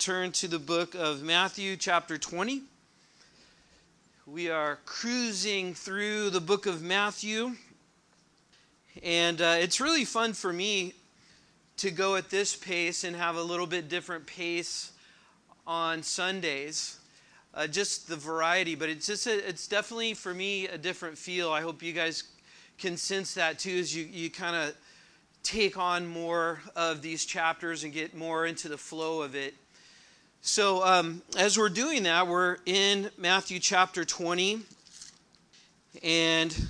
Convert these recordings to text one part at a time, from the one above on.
turn to the book of Matthew, chapter 20. We are cruising through the book of Matthew, and it's really fun for me to go at this pace and have a little bit different pace on Sundays. Just the variety, but it's definitely for me a different feel. I hope you guys can sense that too as you kind of take on more of these chapters and get more into the flow of it. So as we're doing that, we're in Matthew chapter 20, and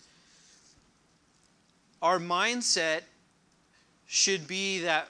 our mindset should be that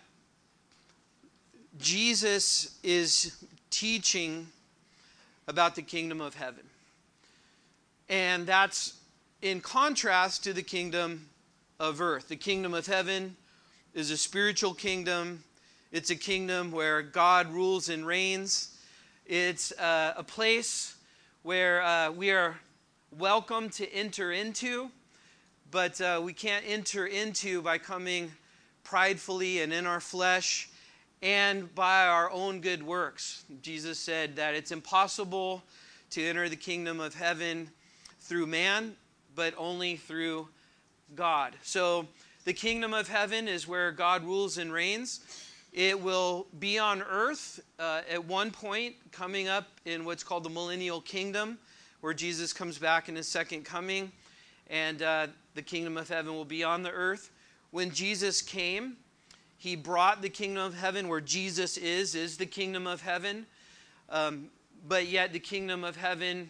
Jesus is teaching about the kingdom of heaven. And that's in contrast to the kingdom of earth. The kingdom of heaven is a spiritual kingdom. It's a kingdom where God rules and reigns. It's a place where we are welcome to enter into, but we can't enter into by coming pridefully and in our flesh and by our own good works. Jesus said that it's impossible to enter the kingdom of heaven through man, but only through God. So the kingdom of heaven is where God rules and reigns. It will be on earth at one point, coming up in what's called the millennial kingdom, where Jesus comes back in his second coming, and the kingdom of heaven will be on the earth. When Jesus came, he brought the kingdom of heaven where Jesus is the kingdom of heaven. But yet the kingdom of heaven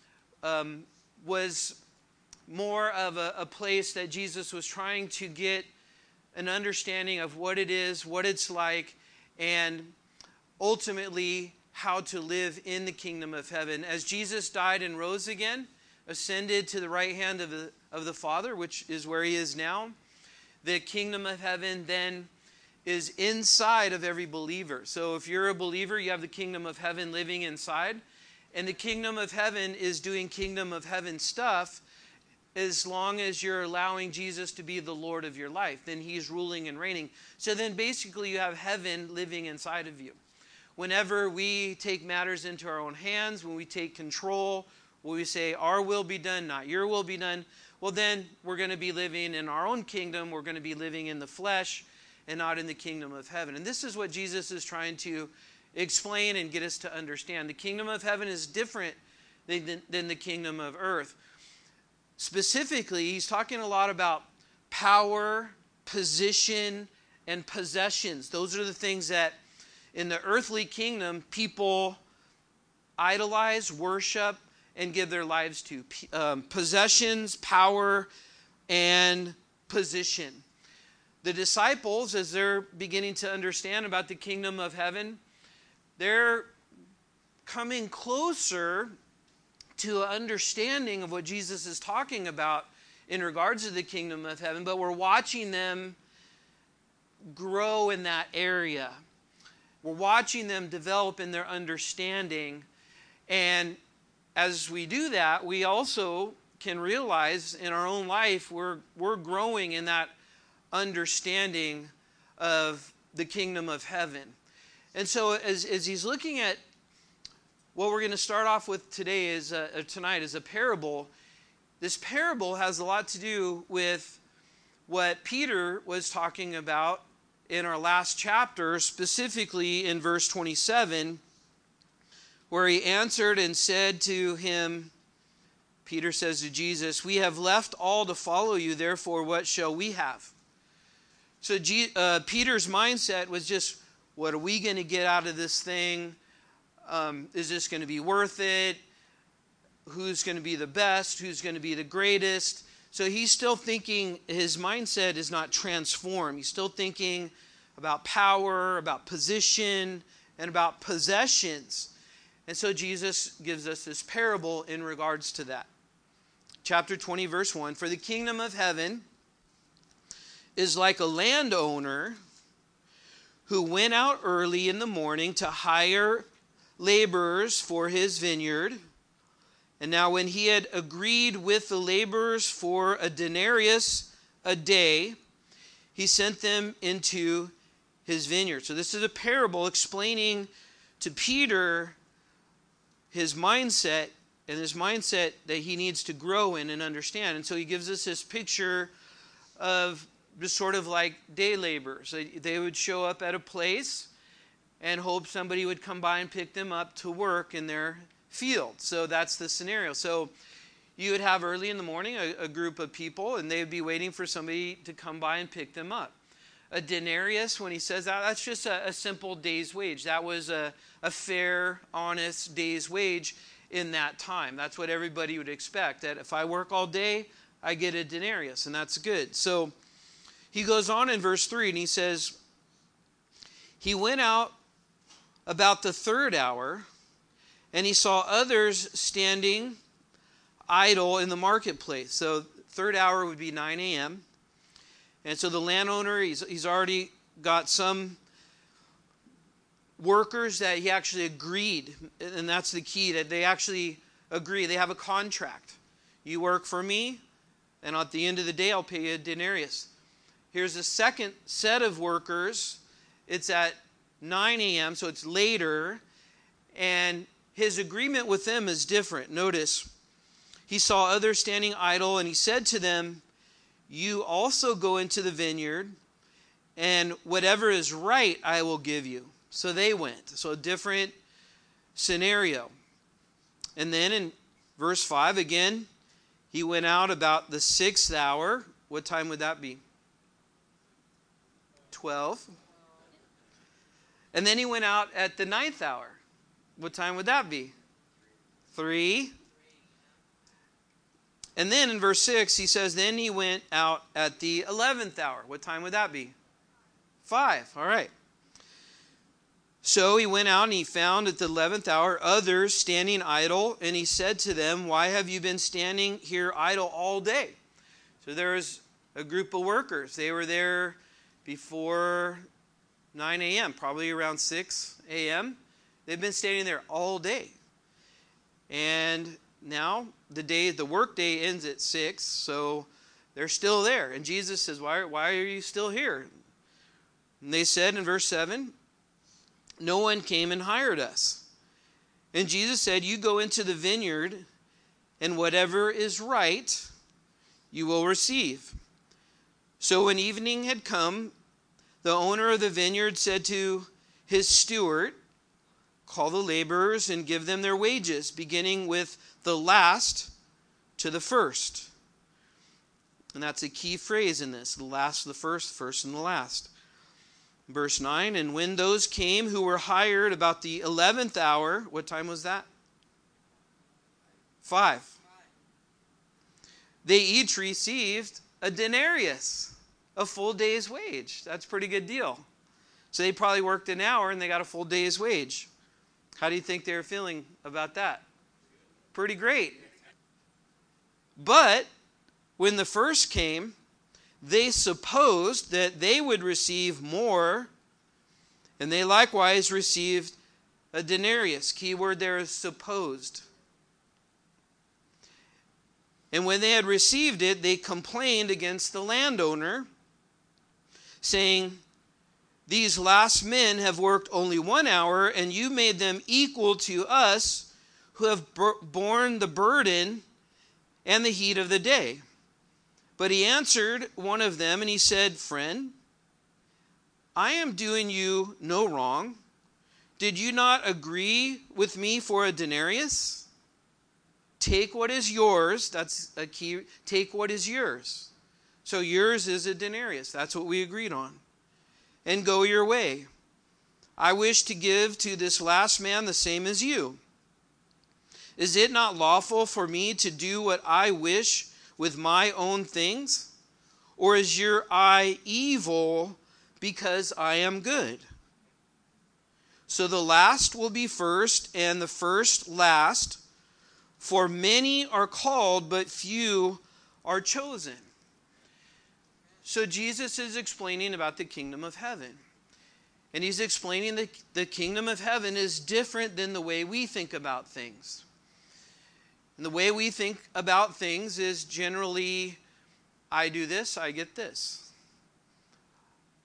was more of a place that Jesus was trying to get an understanding of what it is, what it's like, and ultimately how to live in the kingdom of heaven. As Jesus died and rose again, ascended to the right hand of the Father, which is where he is now, the kingdom of heaven then is inside of every believer. So if you're a believer, you have the kingdom of heaven living inside, and the kingdom of heaven is doing kingdom of heaven stuff as long as you're allowing Jesus to be the Lord of your life. Then he's ruling and reigning. So then basically you have heaven living inside of you. Whenever we take matters into our own hands, when we take control, when we say, our will be done, not your will be done, well then we're going to be living in our own kingdom. We're going to be living in the flesh and not in the kingdom of heaven. And this is what Jesus is trying to explain and get us to understand. The kingdom of heaven is different than the kingdom of earth. Specifically, he's talking a lot about power, position, and possessions. Those are the things that in the earthly kingdom people idolize, worship, and give their lives to. Possessions, power, and position. The disciples, as they're beginning to understand about the kingdom of heaven, they're coming closer to an understanding of what Jesus is talking about in regards to the kingdom of heaven, but we're watching them grow in that area. We're watching them develop in their understanding, and as we do that, we also can realize in our own life we're growing in that understanding of the kingdom of heaven. And so as he's looking at what we're going to start off with tonight is a parable. This parable has a lot to do with what Peter was talking about in our last chapter, specifically in verse 27, where he answered and said to him, Peter says to Jesus, "We have left all to follow you, therefore what shall we have?" So Peter's mindset was just, what are we going to get out of this thing? Is this going to be worth it? Who's going to be the best? Who's going to be the greatest? So he's still thinking, his mindset is not transformed. He's still thinking about power, about position, and about possessions. And so Jesus gives us this parable in regards to that. Chapter 20, verse 1, "For the kingdom of heaven is like a landowner who went out early in the morning to hire laborers for his vineyard. And now when he had agreed with the laborers for a denarius a day, he sent them into his vineyard. So this is a parable explaining to Peter his mindset that he needs to grow in and understand. And so he gives us this picture of just sort of like day laborers. They would show up at a place and hope somebody would come by and pick them up to work in their field. So that's the scenario. So you would have early in the morning a group of people, and they would be waiting for somebody to come by and pick them up. A denarius, when he says that, that's just a simple day's wage. That was a fair, honest day's wage in that time. That's what everybody would expect, that if I work all day, I get a denarius, and that's good. So he goes on in verse 3, and he says, he went out about the third hour, and he saw others standing idle in the marketplace. So third hour would be 9 a.m. And so the landowner, he's already got some workers that he actually agreed, and that's the key, that they actually agree. They have a contract. You work for me, and at the end of the day, I'll pay you a denarius. Here's a second set of workers. It's at 9 a.m., so it's later, and his agreement with them is different. Notice, he saw others standing idle, and he said to them, you also go into the vineyard, and whatever is right I will give you. So they went. So a different scenario. And then in verse 5 again, he went out about the 6th hour. What time would that be? 12. And then he went out at the 9th hour. What time would that be? 3. And then in verse 6, he says, then he went out at the 11th hour. What time would that be? 5. All right. So he went out and he found at the 11th hour others standing idle. And he said to them, why have you been standing here idle all day? So there was a group of workers. They were there before 9 a.m., probably around 6 a.m. They've been standing there all day. And now the work day ends at 6, so they're still there. And Jesus says, why are you still here? And they said in verse 7, no one came and hired us. And Jesus said, you go into the vineyard, and whatever is right, you will receive. So when evening had come, the owner of the vineyard said to his steward, call the laborers and give them their wages, beginning with the last to the first. And that's a key phrase in this. The last to the first, first and the last. Verse 9, and when those came who were hired about the 11th hour, what time was that? 5. They each received a denarius, a full day's wage. That's a pretty good deal. So they probably worked an hour and they got a full day's wage. How do you think they were feeling about that? Pretty great. But when the first came, they supposed that they would receive more, and they likewise received a denarius. Key word there is supposed. And when they had received it, they complained against the landowner, saying, these last men have worked only 1 hour, and you made them equal to us who have borne the burden and the heat of the day. But he answered one of them, and he said, friend, I am doing you no wrong. Did you not agree with me for a denarius? Take what is yours. That's a key. Take what is yours. So yours is a denarius. That's what we agreed on. And go your way. I wish to give to this last man the same as you. Is it not lawful for me to do what I wish with my own things? Or is your eye evil because I am good? So the last will be first, and the first last. For many are called, but few are chosen. So Jesus is explaining about the kingdom of heaven. And he's explaining the kingdom of heaven is different than the way we think about things. And the way we think about things is generally, I do this, I get this.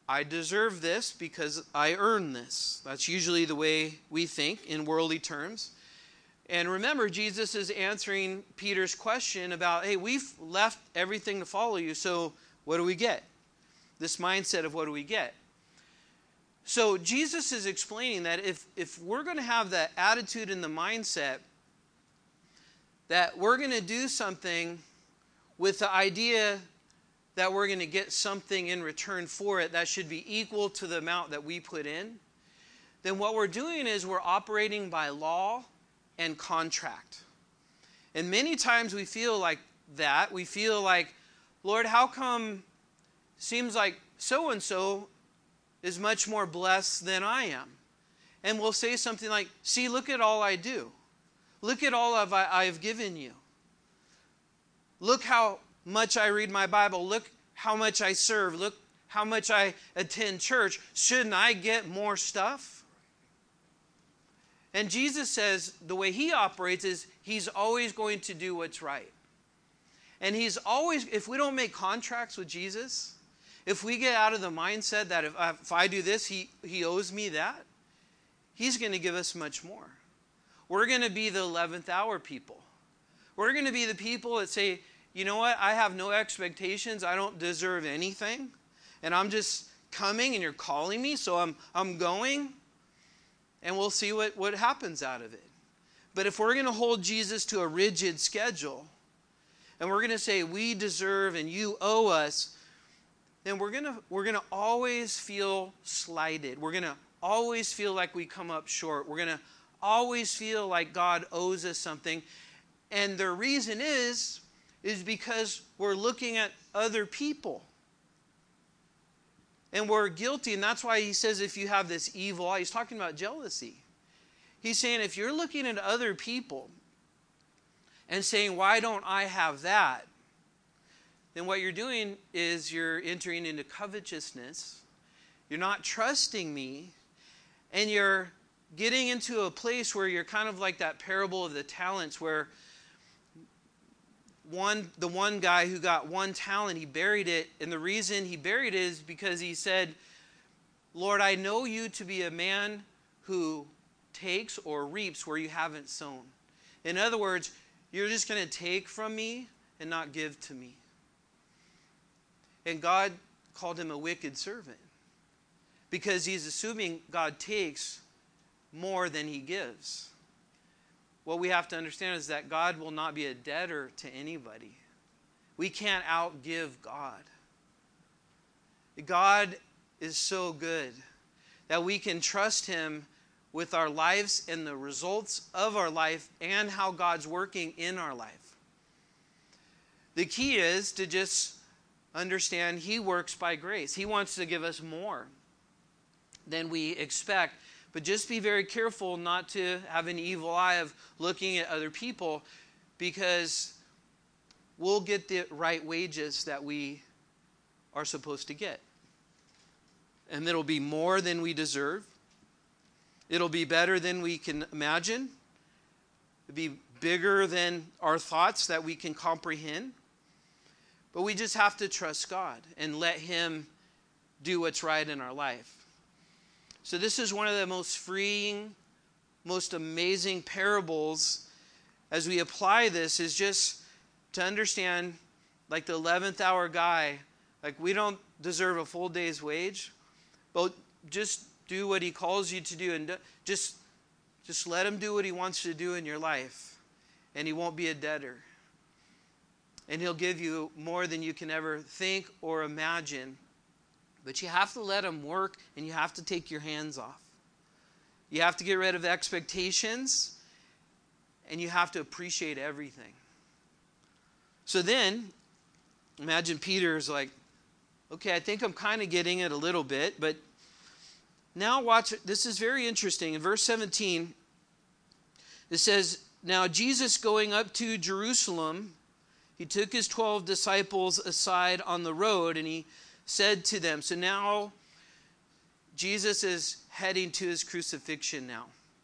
I deserve this because I earn this. That's usually the way we think in worldly terms. And remember, Jesus is answering Peter's question about, hey, we've left everything to follow you, so what do we get? This mindset of what do we get? So Jesus is explaining that if we're going to have that attitude and the mindset that we're going to do something with the idea that we're going to get something in return for it that should be equal to the amount that we put in, then what we're doing is we're operating by law and contract. And many times we feel like that. We feel like, Lord, how come seems like so-and-so is much more blessed than I am? And we'll say something like, see, look at all I do. Look at all I've given you. Look how much I read my Bible. Look how much I serve. Look how much I attend church. Shouldn't I get more stuff? And Jesus says the way he operates is he's always going to do what's right. And he's always, if we don't make contracts with Jesus, if we get out of the mindset that if I do this, he owes me that, he's going to give us much more. We're going to be the 11th hour people. We're going to be the people that say, you know what, I have no expectations. I don't deserve anything. And I'm just coming and you're calling me, so I'm going. And we'll see what happens out of it. But if we're going to hold Jesus to a rigid schedule, and we're going to say we deserve and you owe us, then we're going to always feel slighted. We're going to always feel like we come up short. We're going to always feel like God owes us something. And the reason is because we're looking at other people. And we're guilty. And that's why he says if you have this evil eye, he's talking about jealousy. He's saying if you're looking at other people and saying, why don't I have that? Then what you're doing is you're entering into covetousness. You're not trusting me. And you're getting into a place where you're kind of like that parable of the talents where the one guy who got one talent, he buried it. And the reason he buried it is because he said, Lord, I know you to be a man who takes or reaps where you haven't sown. In other words, you're just going to take from me and not give to me. And God called him a wicked servant because he's assuming God takes more than he gives. What we have to understand is that God will not be a debtor to anybody. We can't outgive God. God is so good that we can trust him with our lives and the results of our life and how God's working in our life. The key is to just understand he works by grace. He wants to give us more than we expect. But just be very careful not to have an evil eye of looking at other people, because we'll get the right wages that we are supposed to get. And it'll be more than we deserve. It'll be better than we can imagine. It'll be bigger than our thoughts that we can comprehend. But we just have to trust God and let him do what's right in our life. So this is one of the most freeing, most amazing parables as we apply this, is just to understand, like the 11th hour guy, like we don't deserve a full day's wage, but just do what he calls you to do, and just let him do what he wants to do in your life, and he won't be a debtor. And he'll give you more than you can ever think or imagine. But you have to let him work, and you have to take your hands off. You have to get rid of expectations, and you have to appreciate everything. So then, imagine Peter's like, okay, I think I'm kind of getting it a little bit, but now watch it. This is very interesting. In verse 17, it says, now Jesus going up to Jerusalem, he took his 12 disciples aside on the road, and he said to them, so now Jesus is heading to his crucifixion now.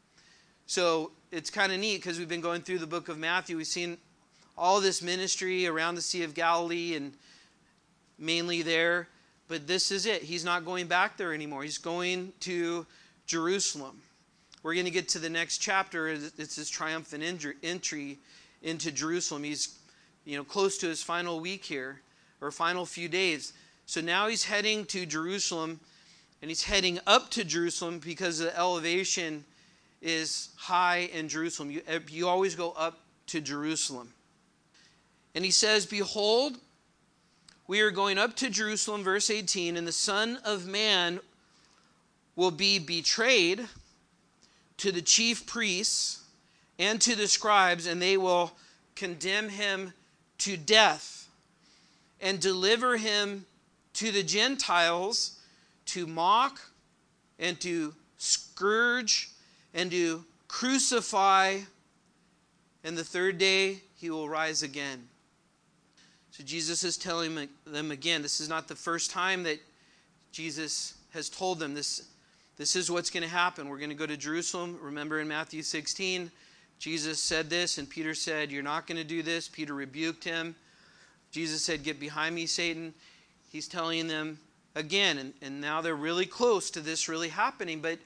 So it's kind of neat because we've been going through the book of Matthew. We've seen all this ministry around the Sea of Galilee and mainly there. But this is it. He's not going back there anymore. He's going to Jerusalem. We're going to get to the next chapter. It's his triumphant entry into Jerusalem. He's close to his final week here, or final few days. So now he's heading to Jerusalem, and he's heading up to Jerusalem because the elevation is high in Jerusalem. You always go up to Jerusalem. And he says, "Behold, we are going up to Jerusalem," verse 18, "and the Son of Man will be betrayed to the chief priests and to the scribes, and they will condemn him to death and deliver him to the Gentiles to mock and to scourge and to crucify, and the third day he will rise again." So Jesus is telling them again, this is not the first time that Jesus has told them this is what's going to happen. We're going to go to Jerusalem. Remember in Matthew 16, Jesus said this, and Peter said, "You're not going to do this." Peter rebuked him. Jesus said, "Get behind me, Satan." He's telling them again, and now they're really close to this really happening. But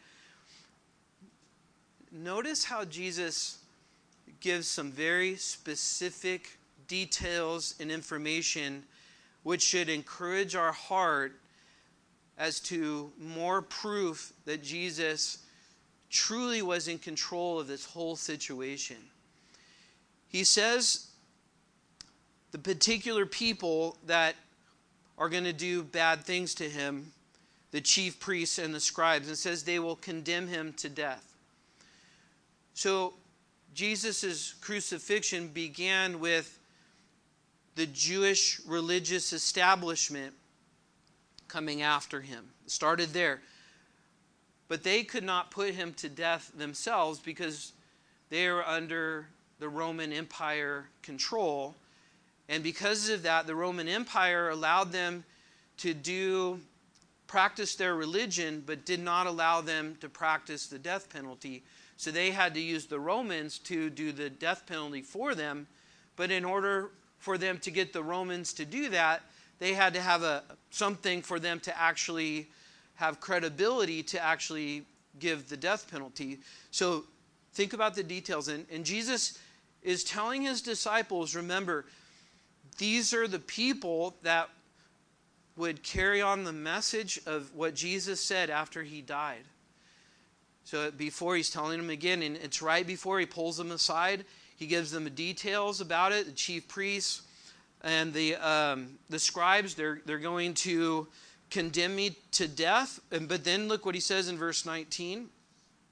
notice how Jesus gives some very specific details and information which should encourage our heart as to more proof that Jesus truly was in control of this whole situation. He says the particular people that are going to do bad things to him, the chief priests and the scribes, and says they will condemn him to death. So Jesus' crucifixion began with the Jewish religious establishment coming after him. It started there. But they could not put him to death themselves because they were under the Roman Empire control. And because of that, the Roman Empire allowed them to practice their religion, but did not allow them to practice the death penalty. So they had to use the Romans to do the death penalty for them. But in order for them to get the Romans to do that, they had to have something for them to actually have credibility to actually give the death penalty. So think about the details. And Jesus is telling his disciples, remember, these are the people that would carry on the message of what Jesus said after he died. So before, he's telling them again, and it's right before he pulls them aside. He gives them the details about it. The chief priests and the scribes, they're going to condemn me to death. But then look what he says in verse 19. And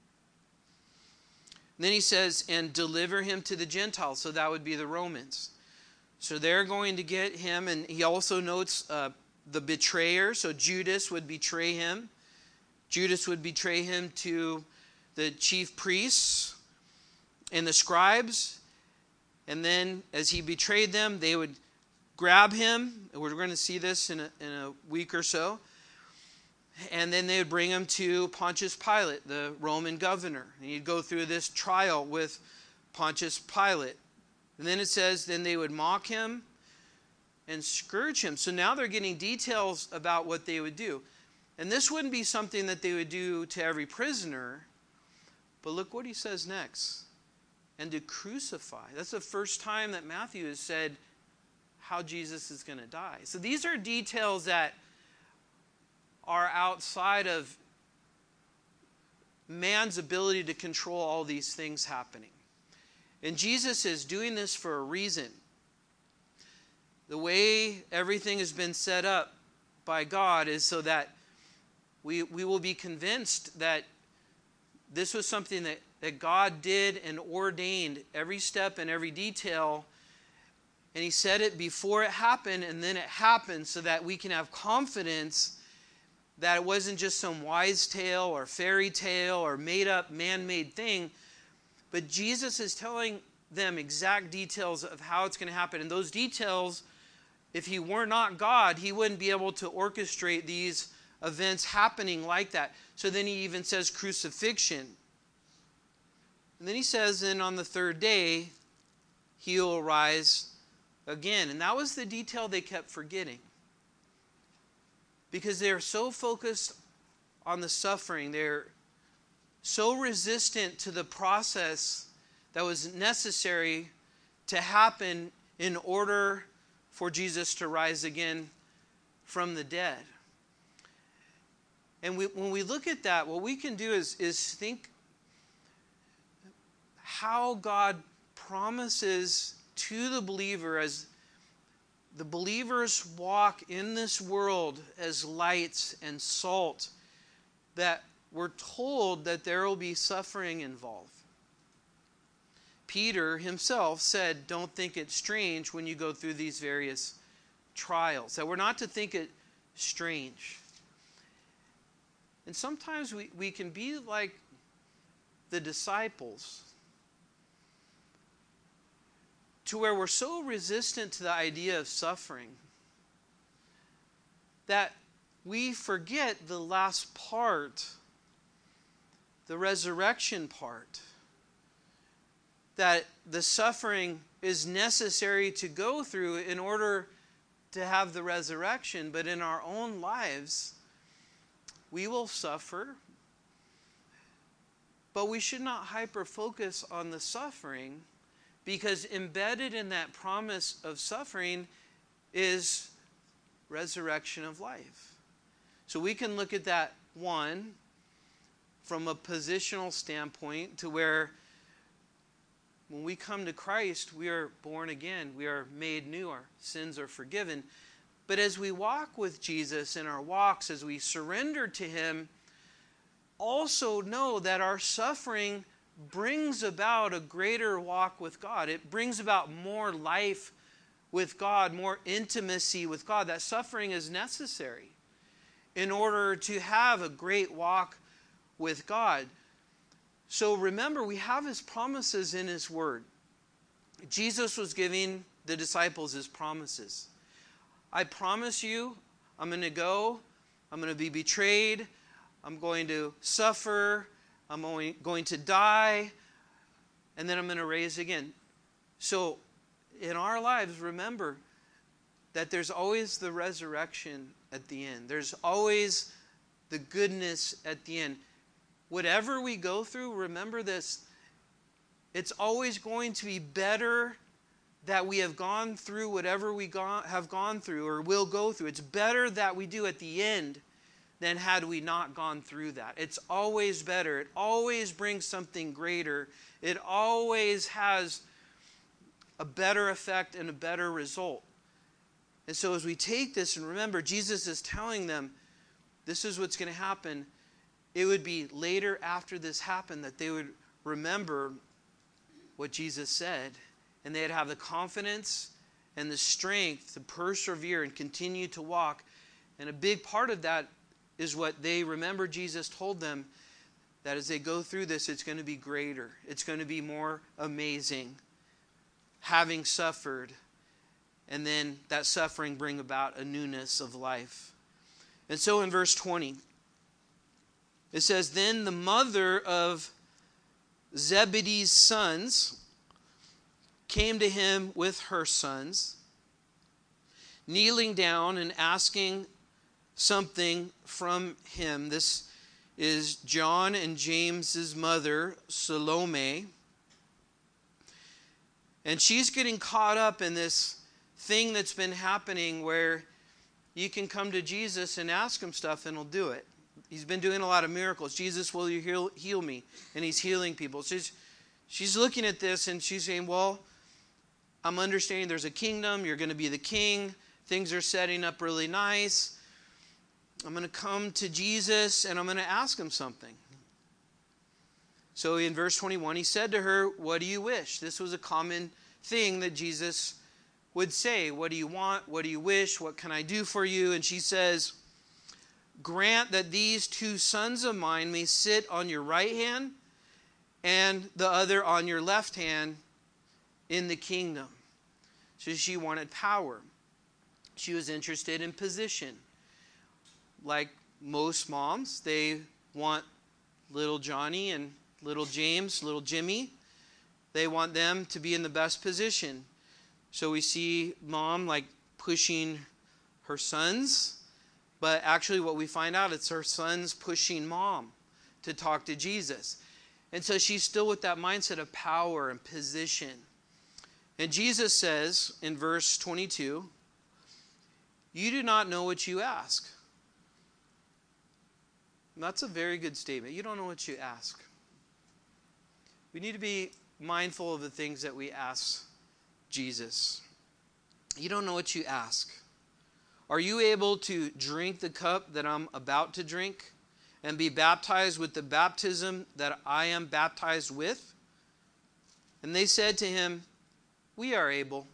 then he says, "and deliver him to the Gentiles." So that would be the Romans. So they're going to get him. And he also notes the betrayer. So Judas would betray him. Judas would betray him to the chief priests and the scribes. And then as he betrayed them, they would grab him. We're going to see this in a week or so. And then they would bring him to Pontius Pilate, the Roman governor. And he'd go through this trial with Pontius Pilate. And then it says, then they would mock him and scourge him. So now they're getting details about what they would do. And this wouldn't be something that they would do to every prisoner. But look what he says next. And to crucify. That's the first time that Matthew has said how Jesus is going to die. So these are details that are outside of man's ability to control all these things happening. And Jesus is doing this for a reason. The way everything has been set up by God is so that we will be convinced that this was something that God did and ordained every step and every detail. And he said it before it happened, and then it happened, so that we can have confidence that it wasn't just some wise tale or fairy tale or made up man-made thing. But Jesus is telling them exact details of how it's going to happen. And those details, if he were not God, he wouldn't be able to orchestrate these events happening like that. So then he even says crucifixion. And then he says, then on the third day, he will rise again. And that was the detail they kept forgetting. because they're so focused on the suffering. They're so resistant to the process that was necessary to happen in order for Jesus to rise again from the dead. And when we look at that, what we can do is think how God promises to the believer as the believers walk in this world as lights and salt, that we're told that there will be suffering involved. Peter himself said, don't think it strange when you go through these various trials. That we're not to think it strange. And sometimes we can be like the disciples, to where we're so resistant to the idea of suffering that we forget the last part, the resurrection part. That the suffering is necessary to go through in order to have the resurrection. But in our own lives, we will suffer. But we should not hyper-focus on the suffering, because embedded in that promise of suffering is resurrection of life. So we can look at that, one, from a positional standpoint, to where when we come to Christ, we are born again. We are made new. Our sins are forgiven. But as we walk with Jesus in our walks, as we surrender to Him, also know that our suffering brings about a greater walk with God. It brings about more life with God, more intimacy with God. That suffering is necessary in order to have a great walk with God. So remember, we have His promises in His Word. Jesus was giving the disciples His promises. I promise you, I'm going to go, I'm going to be betrayed, I'm going to suffer, I'm going to die, and then I'm going to rise again. So in our lives, remember that there's always the resurrection at the end. There's always the goodness at the end. Whatever we go through, remember this, it's always going to be better that we have gone through whatever we have gone through or will go through. It's better that we do at the end than had we not gone through that. It's always better. It always brings something greater. It always has a better effect and a better result. And so as we take this and remember, Jesus is telling them, this is what's going to happen. It would be later after this happened that they would remember what Jesus said. And they'd have the confidence and the strength to persevere and continue to walk. And a big part of that is what they remember Jesus told them, that as they go through this, it's going to be greater. It's going to be more amazing, having suffered, and then that suffering bring about a newness of life. And so in verse 20, it says, then the mother of Zebedee's sons came to him with her sons, kneeling down and asking something from him. This is John and James's mother, Salome. And she's getting caught up in this thing that's been happening where you can come to Jesus and ask Him stuff and He'll do it. He's been doing a lot of miracles. Jesus, will you heal me? And He's healing people. She's looking at this and she's saying, well, I'm understanding there's a kingdom. You're going to be the king. Things are setting up really nice. I'm going to come to Jesus and I'm going to ask Him something. So in verse 21, He said to her, what do you wish? This was a common thing that Jesus would say. What do you want? What do you wish? What can I do for you? And she says, grant that these two sons of mine may sit on your right hand and the other on your left hand in the kingdom. So she wanted power. She was interested in position. Like most moms, they want little Johnny and little James, little Jimmy. They want them to be in the best position. So we see mom like pushing her sons But actually what we find out, it's her son's pushing mom to talk to Jesus. And so she's still with that mindset of power and position. And Jesus says in verse 22, you do not know what you ask. And that's a very good statement. You don't know what you ask. We need to be mindful of the things that we ask Jesus. You don't know what you ask. Are you able to drink the cup that I'm about to drink and be baptized with the baptism that I am baptized with? And they said to him, we are able.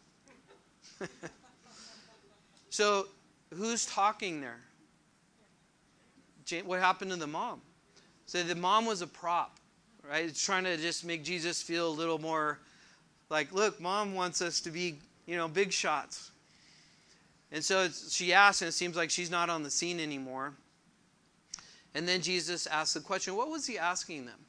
So who's talking there? What happened to the mom? So the mom was a prop, right? It's trying to just make Jesus feel a little more like, look, mom wants us to be, big shots. And so she asks, and it seems like she's not on the scene anymore. And then Jesus asks the question, what was he asking them?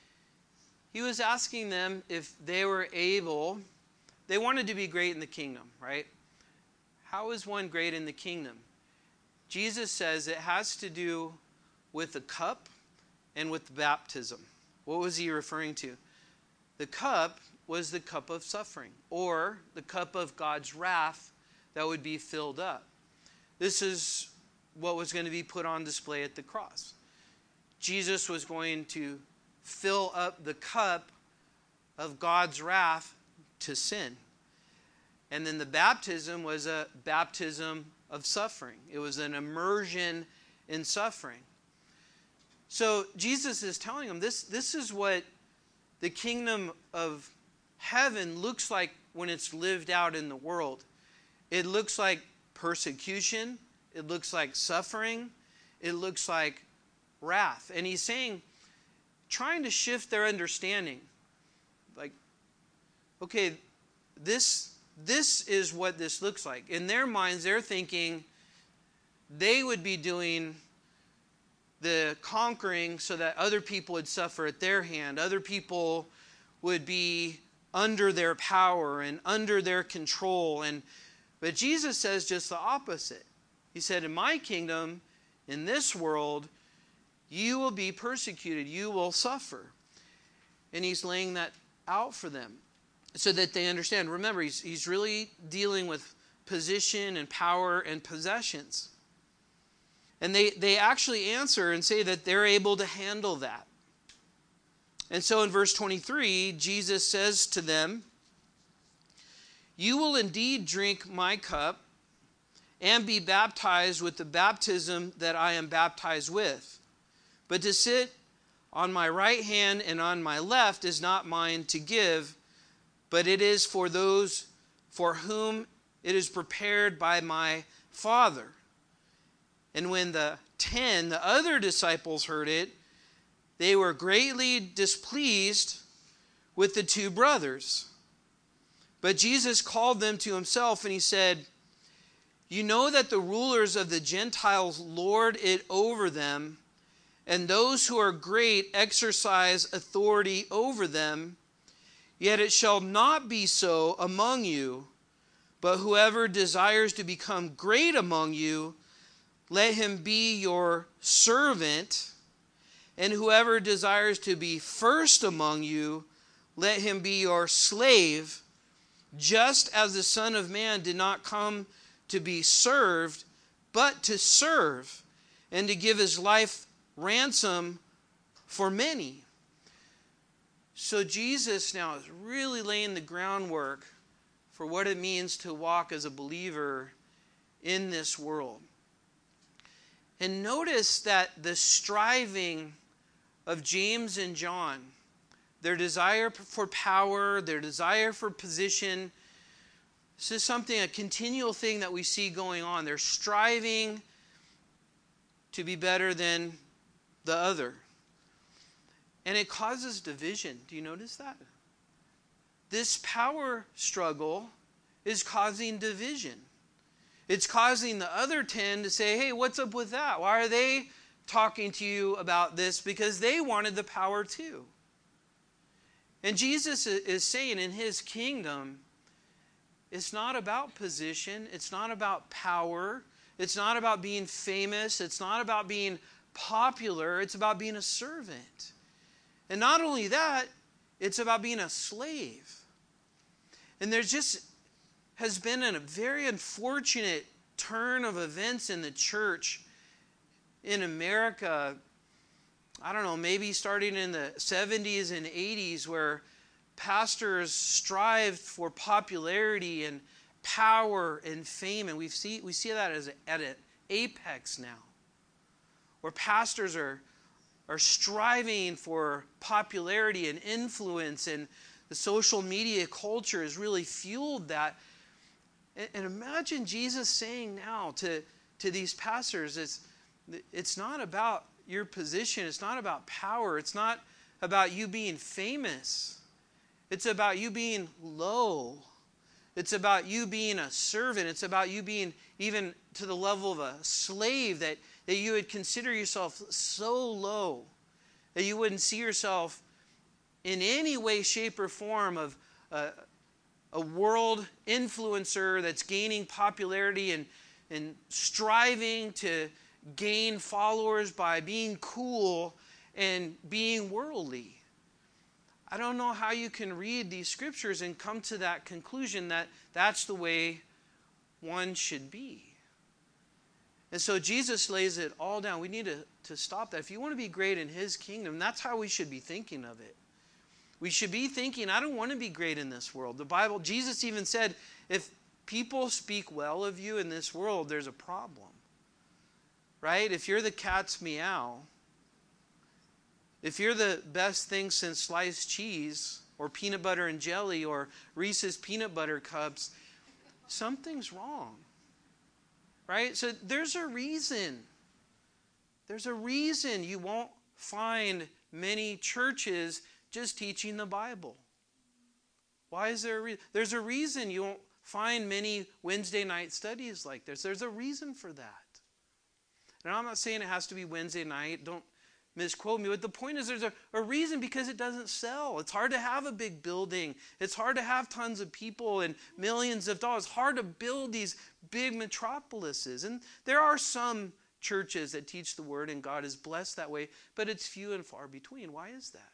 He was asking them if they were able, they wanted to be great in the kingdom, right? How is one great in the kingdom? Jesus says it has to do with the cup and with baptism. What was he referring to? The cup was the cup of suffering, or the cup of God's wrath that would be filled up. This is what was going to be put on display at the cross. Jesus was going to fill up the cup of God's wrath to sin. And then the baptism was a baptism of suffering. It was an immersion in suffering. So Jesus is telling them this is what the kingdom of heaven looks like when it's lived out in the world. It looks like persecution. It looks like suffering. It looks like wrath. And he's saying, trying to shift their understanding. Like, okay, this is what this looks like. In their minds, they're thinking they would be doing the conquering so that other people would suffer at their hand. Other people would be under their power and under their control. But Jesus says just the opposite. He said, in my kingdom, in this world, you will be persecuted. You will suffer. And he's laying that out for them so that they understand. Remember, he's really dealing with position and power and possessions. And they actually answer and say that they're able to handle that. And so in verse 23, Jesus says to them, you will indeed drink my cup and be baptized with the baptism that I am baptized with. But to sit on my right hand and on my left is not mine to give, but it is for those for whom it is prepared by my Father. And when the other disciples heard it, they were greatly displeased with the two brothers. But Jesus called them to himself and he said, you know that the rulers of the Gentiles lord it over them, and those who are great exercise authority over them. Yet it shall not be so among you, but whoever desires to become great among you, let him be your servant, and whoever desires to be first among you, let him be your slave, just as the Son of Man did not come to be served, but to serve, and to give his life ransom for many. So Jesus now is really laying the groundwork for what it means to walk as a believer in this world. And notice that the striving of James and John, their desire for power, their desire for position, this is a continual thing that we see going on. They're striving to be better than the other. And it causes division. Do you notice that? This power struggle is causing division. It's causing the other 10 to say, hey, what's up with that? Why are they talking to you about this? Because they wanted the power too. And Jesus is saying in his kingdom, it's not about position. It's not about power. It's not about being famous. It's not about being popular. It's about being a servant. And not only that, it's about being a slave. And there just has been a very unfortunate turn of events in the church in America. I don't know, maybe starting in the 70s and 80s, where pastors strived for popularity and power and fame. And we see that as at an apex now, where pastors are striving for popularity and influence, and the social media culture has really fueled that. And imagine Jesus saying now to these pastors, it's not about your position, it's not about power, it's not about you being famous, it's about you being low, it's about you being a servant, it's about you being even to the level of a slave, that you would consider yourself so low that you wouldn't see yourself in any way, shape, or form of a world influencer that's gaining popularity and striving to gain followers by being cool and being worldly. I don't know how you can read these scriptures and come to that conclusion that that's the way one should be. And so Jesus lays it all down. We need to stop that. If you want to be great in His kingdom, that's how we should be thinking of it. We should be thinking, I don't want to be great in this world. The Bible, Jesus even said, if people speak well of you in this world, there's a problem. Right? If you're the cat's meow, if you're the best thing since sliced cheese or peanut butter and jelly or Reese's peanut butter cups, something's wrong. Right? So there's a reason. There's a reason you won't find many churches just teaching the Bible. Why is there a reason? There's a reason you won't find many Wednesday night studies like this. There's a reason for that. And I'm not saying it has to be Wednesday night. Don't misquote me. But the point is there's a reason, because it doesn't sell. It's hard to have a big building. It's hard to have tons of people and millions of dollars. It's hard to build these big metropolises. And there are some churches that teach the Word, and God is blessed that way, but it's few and far between. Why is that?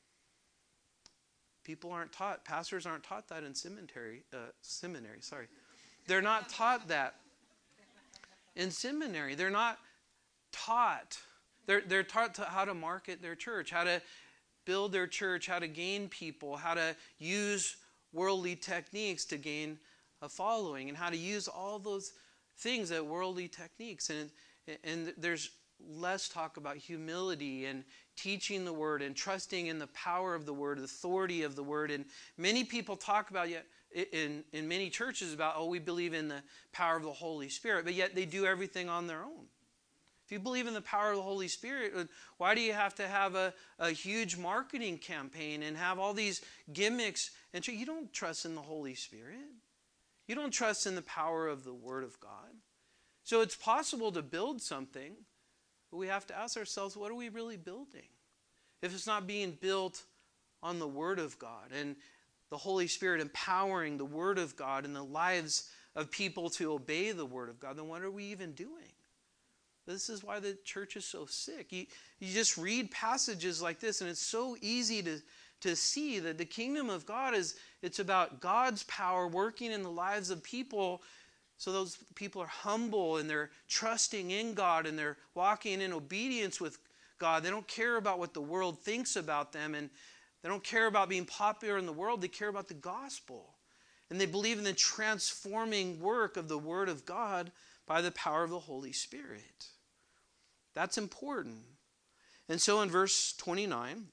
Pastors aren't taught that in seminary. They're not taught that in seminary. They're not taught. They're taught how to market their church, how to build their church, how to gain people, how to use worldly techniques to gain a following, and how to use all those things, that worldly techniques. And there's less talk about humility and teaching the Word and trusting in the power of the Word, the authority of the Word. And many people talk about, yet in many churches, about, we believe in the power of the Holy Spirit, but yet they do everything on their own. If you believe in the power of the Holy Spirit, why do you have to have a huge marketing campaign and have all these gimmicks? And you don't trust in the Holy Spirit. You don't trust in the power of the Word of God. So it's possible to build something, but we have to ask ourselves, what are we really building? If it's not being built on the Word of God and the Holy Spirit empowering the Word of God in the lives of people to obey the Word of God, then what are we even doing? This is why the church is so sick. You just read passages like this, and it's so easy to see that the kingdom of God it's about God's power working in the lives of people. So those people are humble, and they're trusting in God, and they're walking in obedience with God. They don't care about what the world thinks about them, and they don't care about being popular in the world. They care about the gospel. And they believe in the transforming work of the Word of God by the power of the Holy Spirit. That's important. And so in verse 29,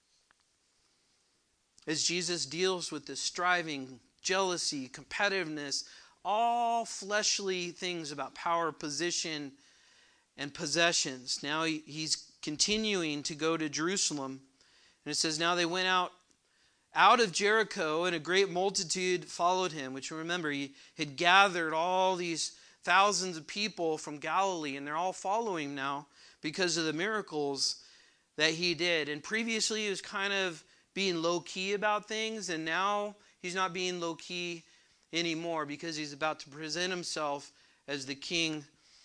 as Jesus deals with this striving, jealousy, competitiveness, all fleshly things about power, position, and possessions. Now he's continuing to go to Jerusalem. And it says, now they went out of Jericho, and a great multitude followed him. Which, remember, he had gathered all these thousands of people from Galilee, and they're all following him now because of the miracles that he did. And previously he was kind of being low-key about things, and now he's not being low-key anymore, because he's about to present himself as the King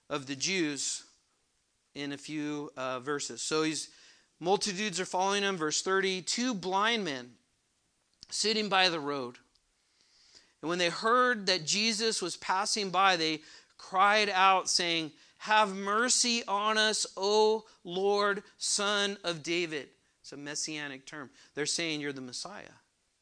of the Jews in a few verses. So multitudes are following him. Verse 30, 2 blind men sitting by the road. And when they heard that Jesus was passing by, they cried out, saying, "Have mercy on us, O Lord, Son of David." It's a messianic term. They're saying you're the Messiah.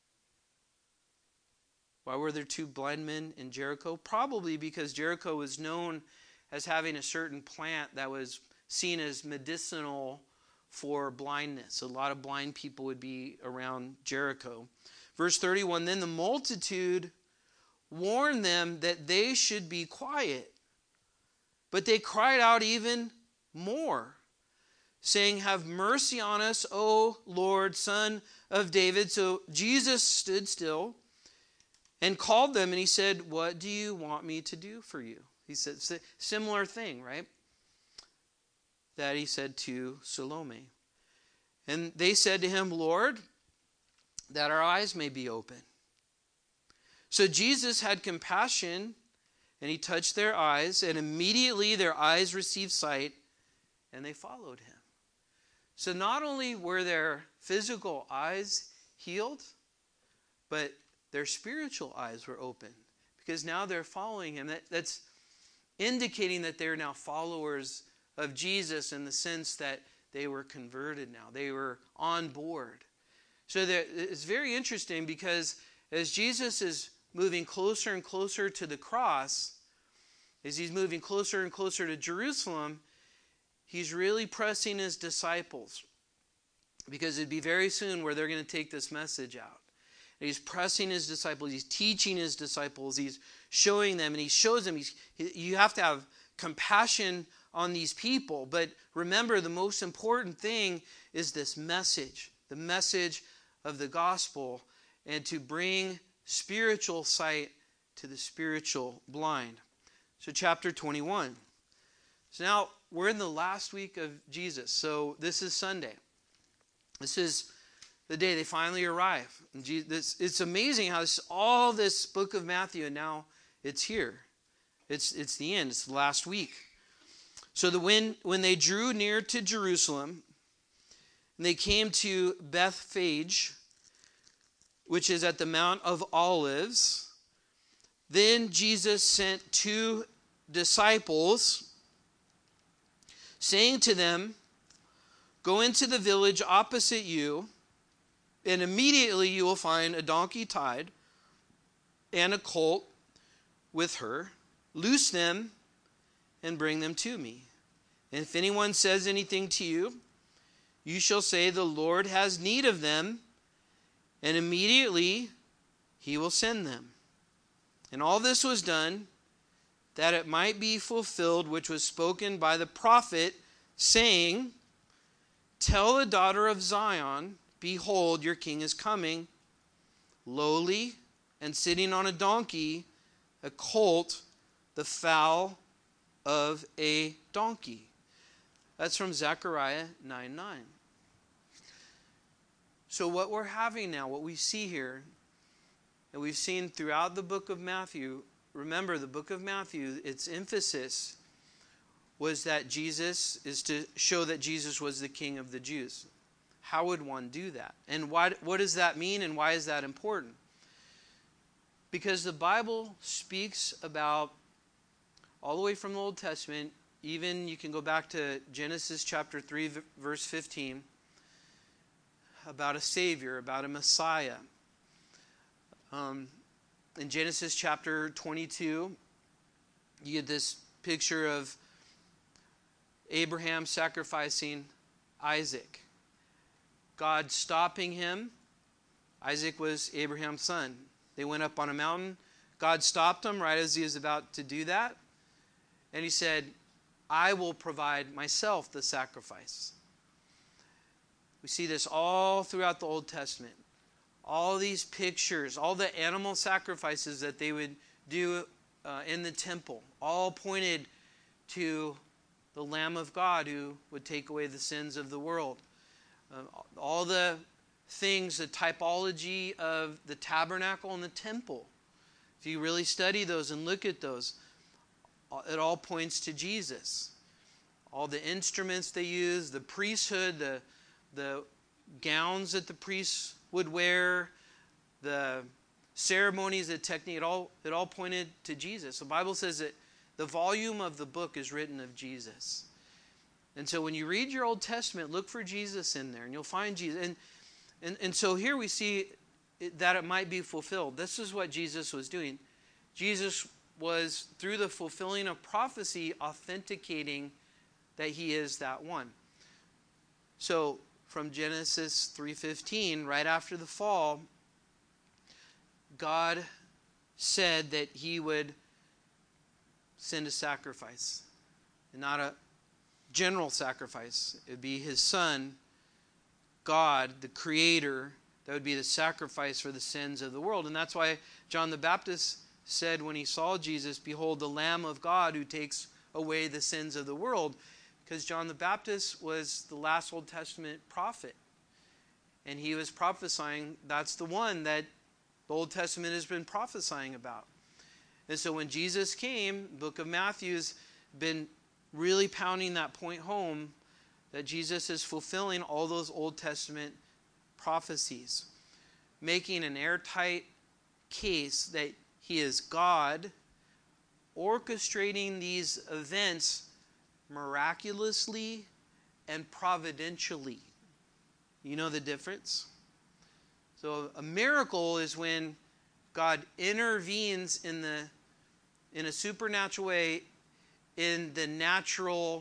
Why were there 2 blind men in Jericho? Probably because Jericho was known as having a certain plant that was seen as medicinal for blindness. A lot of blind people would be around Jericho. Verse 31, then the multitude warned them that they should be quiet. But they cried out even more, saying, "Have mercy on us, O Lord, Son of David." So Jesus stood still and called them, and he said, "What do you want me to do for you?" He said, similar thing, right? That he said to Salome. And they said to him, "Lord, that our eyes may be open." So Jesus had compassion, and he touched their eyes, and immediately their eyes received sight, and they followed him. So not only were their physical eyes healed, but their spiritual eyes were open, because now they're following him. That's indicating that they're now followers of Jesus in the sense that they were converted now. They were on board. So it's very interesting, because as Jesus is moving closer and closer to the cross, as he's moving closer and closer to Jerusalem, he's really pressing his disciples, because it'd be very soon where they're going to take this message out. And he's pressing his disciples. He's teaching his disciples. He's showing them, and he shows them you have to have compassion on these people. But remember, the most important thing is this message, the message of the gospel, and to bring spiritual sight to the spiritual blind. So chapter 21. So now we're in the last week of Jesus. So this is Sunday. This is the day they finally arrive. And it's amazing how all this book of Matthew, and now it's here. It's the end. It's the last week. So when they drew near to Jerusalem, and they came to Bethphage, which is at the Mount of Olives, then Jesus sent 2 disciples, saying to them, "Go into the village opposite you, and immediately you will find a donkey tied and a colt with her. Loose them and bring them to me. And if anyone says anything to you, you shall say, 'The Lord has need of them,' and immediately he will send them." And all this was done that it might be fulfilled which was spoken by the prophet, saying, "Tell the daughter of Zion, behold, your king is coming, lowly and sitting on a donkey, a colt, the foal of a donkey." That's from Zechariah 9:9. So what we're having now, what we see here, and we've seen throughout the book of Matthew, remember the book of Matthew, its emphasis was that Jesus is to show that Jesus was the King of the Jews. How would one do that? And what does that mean, and why is that important? Because the Bible speaks about, all the way from the Old Testament, even you can go back to Genesis chapter 3, verse 15, about a Savior, about a Messiah. In Genesis chapter 22, you get this picture of Abraham sacrificing Isaac. God stopping him. Isaac was Abraham's son. They went up on a mountain. God stopped him right as he was about to do that. And he said, "I will provide myself the sacrifice." We see this all throughout the Old Testament. All these pictures, all the animal sacrifices that they would do in the temple, all pointed to the Lamb of God who would take away the sins of the world. All the things, the typology of the tabernacle and the temple, if you really study those and look at those, it all points to Jesus. All the instruments they use, the priesthood, the gowns that the priests would wear, the ceremonies, the technique, it all pointed to Jesus. The Bible says that the volume of the book is written of Jesus. And so when you read your Old Testament, look for Jesus in there, and you'll find Jesus. And so here we see that it might be fulfilled. This is what Jesus was doing. Jesus was, through the fulfilling of prophecy, authenticating that he is that one. So from Genesis 3:15, right after the fall, God said that he would send a sacrifice, and not a general sacrifice. It would be his son, God, the Creator, that would be the sacrifice for the sins of the world. And that's why John the Baptist said when he saw Jesus, "Behold, the Lamb of God who takes away the sins of the world." Because John the Baptist was the last Old Testament prophet. And he was prophesying, that's the one that the Old Testament has been prophesying about. And so when Jesus came, the book of Matthew's been really pounding that point home, that Jesus is fulfilling all those Old Testament prophecies, making an airtight case that he is God, orchestrating these events miraculously and providentially. You know the difference? So a miracle is when God intervenes in a supernatural way in the natural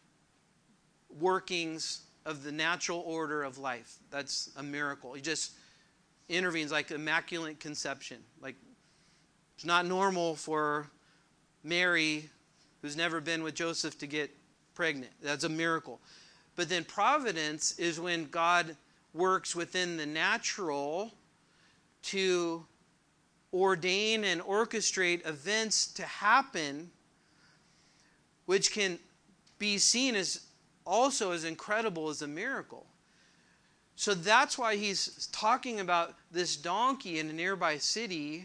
workings of the natural order of life. That's a miracle. He just intervenes, like immaculate conception. Like, it's not normal for Mary, who's never been with Joseph, to get pregnant. That's a miracle. But then providence is when God works within the natural to ordain and orchestrate events to happen, which can be seen as also as incredible as a miracle. So that's why he's talking about this donkey in a nearby city,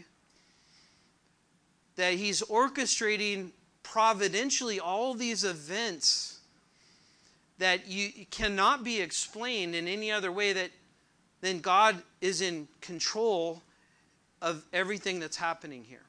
that he's orchestrating providentially all these events that you cannot be explained in any other way, that then God is in control of everything that's happening here.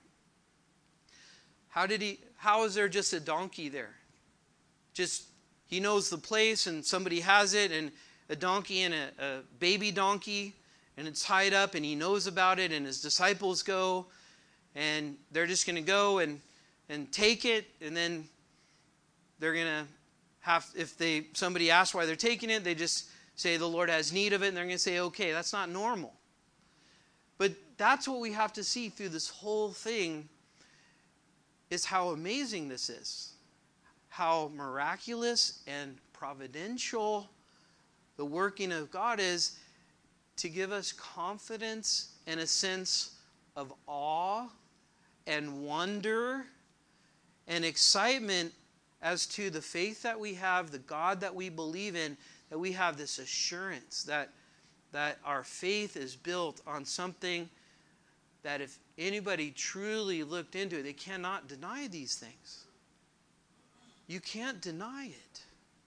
How is there just a donkey there? Just, he knows the place and somebody has it, and a donkey and a baby donkey, and it's tied up and he knows about it, and his disciples go and they're just going to go and take it, and then they're going to have, if somebody asks why they're taking it, they just say the Lord has need of it, and they're going to say, okay, that's not normal. But that's what we have to see through this whole thing, is how amazing this is. How miraculous and providential the working of God is, to give us confidence and a sense of awe and wonder and excitement as to the faith that we have, the God that we believe in, that we have this assurance that our faith is built on something that if anybody truly looked into it, they cannot deny these things. You can't deny it.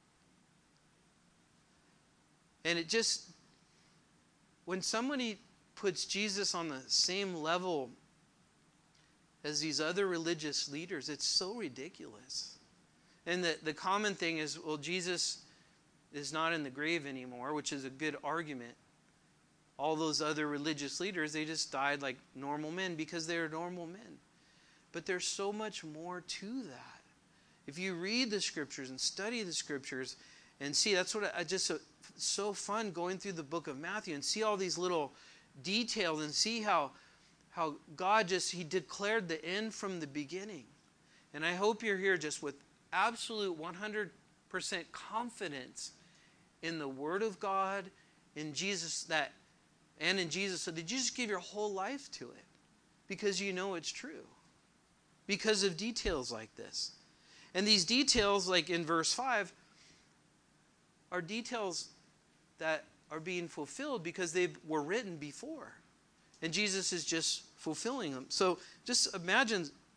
And it just, when somebody puts Jesus on the same level as these other religious leaders, it's so ridiculous. And the common thing is, well, Jesus is not in the grave anymore, which is a good argument. All those other religious leaders, they just died like normal men because they're normal men. But there's so much more to that. If you read the scriptures and study the scriptures and see, that's what I just so fun going through the book of Matthew and see all these little details and see how God just, he declared the end from the beginning. And I hope you're here just with absolute 100% confidence in the Word of God, in Jesus, and in Jesus. So did you just give your whole life to it? Because you know it's true. Because of details like this. And these details, like in verse 5, are details that are being fulfilled because they were written before. And Jesus is just fulfilling them. So just imagine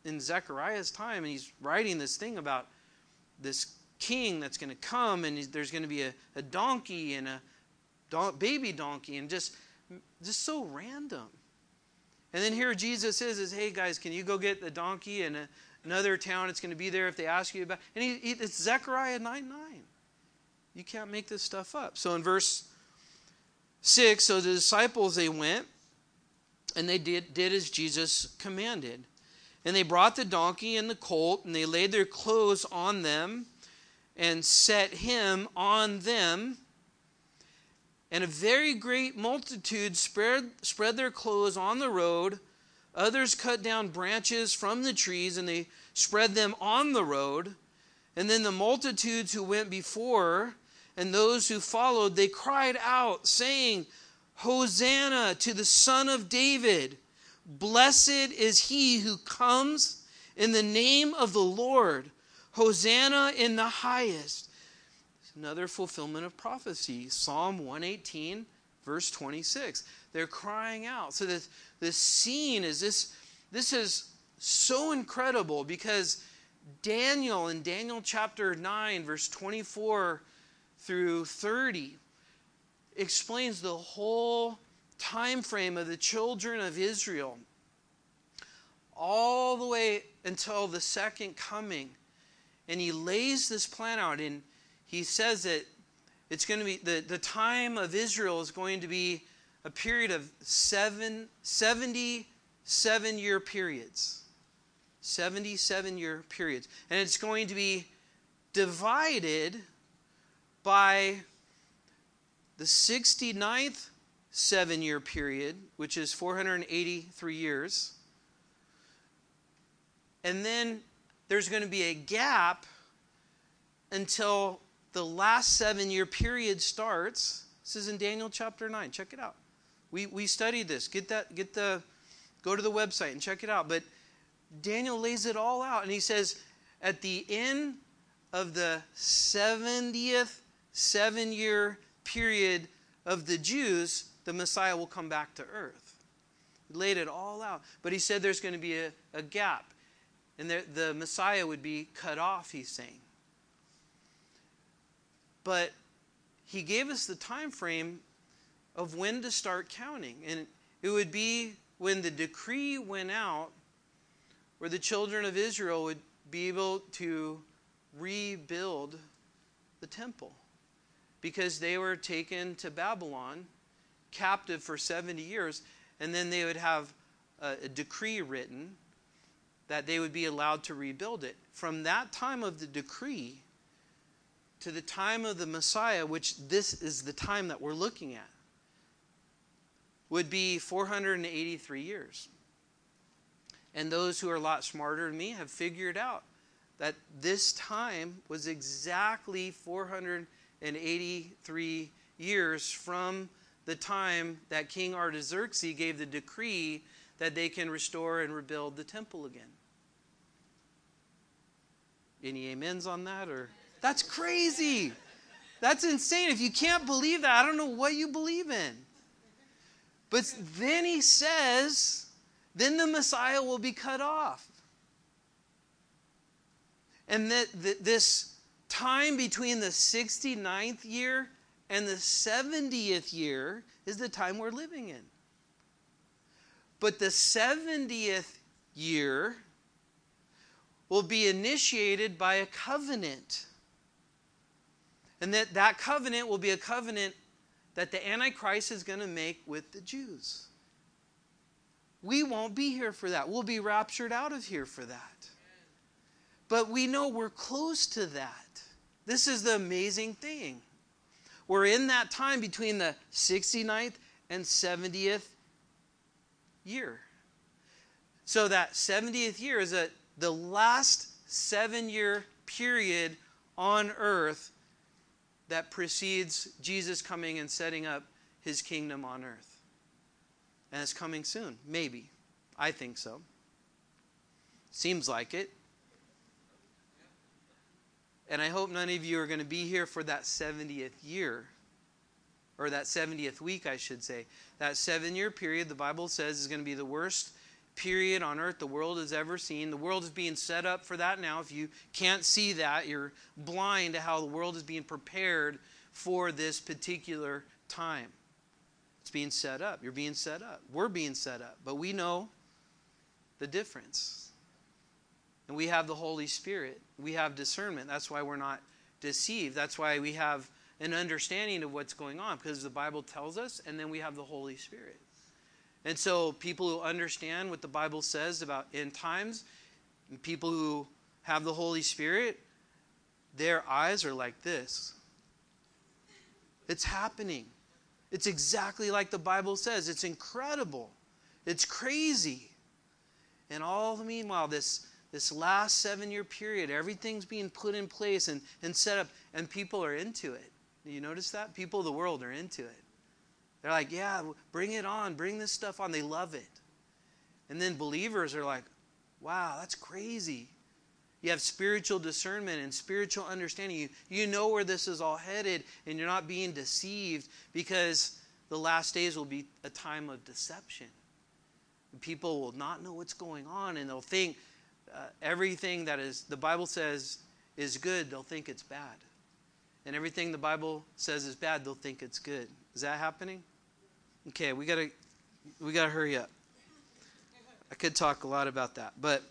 in Zechariah's time, and he's writing this thing about this king that's going to come, and there's going to be a donkey and a baby donkey, and just so random. And then here Jesus is, hey guys, can you go get the donkey in another town? It's going to be there if they ask you about. And it's Zechariah 9:9. You can't make this stuff up. So in verse 6, so the disciples, they went, and they did as Jesus commanded. And they brought the donkey and the colt, and they laid their clothes on them and set him on them. And a very great multitude spread their clothes on the road. Others cut down branches from the trees, and they spread them on the road. And then the multitudes who went before and those who followed, they cried out, saying, Hosanna to the Son of David. Blessed is he who comes in the name of the Lord. Hosanna in the highest. Another fulfillment of prophecy. Psalm 118, verse 26. They're crying out. So this scene is this is so incredible, because Daniel, in Daniel chapter 9, verse 24 through 30, explains the whole time frame of the children of Israel all the way until the second coming. And he lays this plan out, and he says that it's going to be, the time of Israel is going to be a period of 77-year periods. 77-year periods. And it's going to be divided by the 69th 7-year period, which is 483 years. And then there's going to be a gap until the last 7-year period starts. This is in Daniel chapter 9. Check it out. We studied this. Go to the website and check it out. But Daniel lays it all out, and he says, at the end of the 70th 7-year period of the Jews, the Messiah will come back to earth. He laid it all out. But he said there's going to be a gap, and the Messiah would be cut off, he's saying. But he gave us the time frame of when to start counting. And it would be when the decree went out where the children of Israel would be able to rebuild the temple, because they were taken to Babylon, captive for 70 years, and then they would have a decree written that they would be allowed to rebuild it. From that time of the decree to the time of the Messiah, which this is the time that we're looking at, would be 483 years. And those who are a lot smarter than me have figured out that this time was exactly 483 years from the time that King Artaxerxes gave the decree that they can restore and rebuild the temple again. Any amens on that? Or that's crazy. That's insane. If you can't believe that, I don't know what you believe in. But then he says, then the Messiah will be cut off. And that this time between the 69th year and the 70th year is the time we're living in. But the 70th year will be initiated by a covenant. And that covenant will be a covenant that the Antichrist is going to make with the Jews. We won't be here for that. We'll be raptured out of here for that. But we know we're close to that. This is the amazing thing. We're in that time between the 69th and 70th year. So that 70th year is the last 7-year period on earth that precedes Jesus coming and setting up his kingdom on earth. And it's coming soon. Maybe. I think so. Seems like it. And I hope none of you are going to be here for that 70th year. Or that 70th week, I should say. That 7-year period, the Bible says, is going to be the worst period on earth the world has ever seen. The world is being set up for that now. If you can't see that, you're blind to how the world is being prepared for this particular time. It's being set up. You're being set up. We're being set up. But we know the difference. And we have the Holy Spirit. We have discernment. That's why we're not deceived. That's why we have an understanding of what's going on, because the Bible tells us, and then we have the Holy Spirit. And so people who understand what the Bible says about end times, and people who have the Holy Spirit, their eyes are like this. It's happening. It's exactly like the Bible says. It's incredible. It's crazy. And all the meanwhile, this last 7-year period, everything's being put in place and set up, and people are into it. Do you notice that? People of the world are into it. They're like, yeah, bring it on. Bring this stuff on. They love it. And then believers are like, wow, that's crazy. You have spiritual discernment and spiritual understanding. You know where this is all headed, and you're not being deceived, because the last days will be a time of deception. People will not know what's going on, and they'll think everything that is the Bible says is good, they'll think it's bad. And everything the Bible says is bad, they'll think it's good. Is that happening? Okay, we gotta hurry up. I could talk a lot about that. But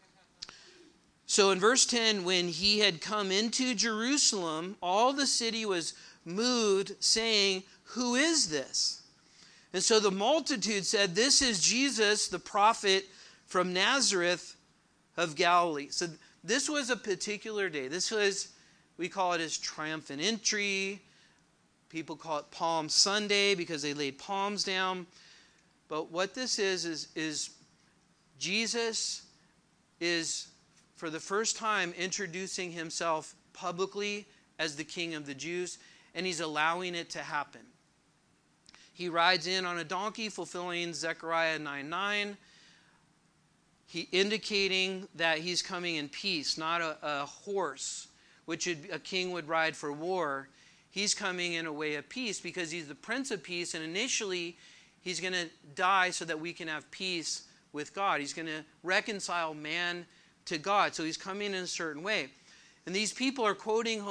so in verse 10, when he had come into Jerusalem, all the city was moved, saying, "Who is this?" And so the multitude said, "This is Jesus, the prophet from Nazareth of Galilee." So this was a particular day. This was, we call it his triumphant entry. People call it Palm Sunday because they laid palms down. But what this is Jesus is, for the first time, introducing himself publicly as the King of the Jews, and he's allowing it to happen. He rides in on a donkey, fulfilling Zechariah 9:9. He indicating that he's coming in peace, not a horse, which a king would ride for war. He's coming in a way of peace because he's the Prince of Peace, and initially he's going to die so that we can have peace with God. He's going to reconcile man to God. So he's coming in a certain way. And these people are quoting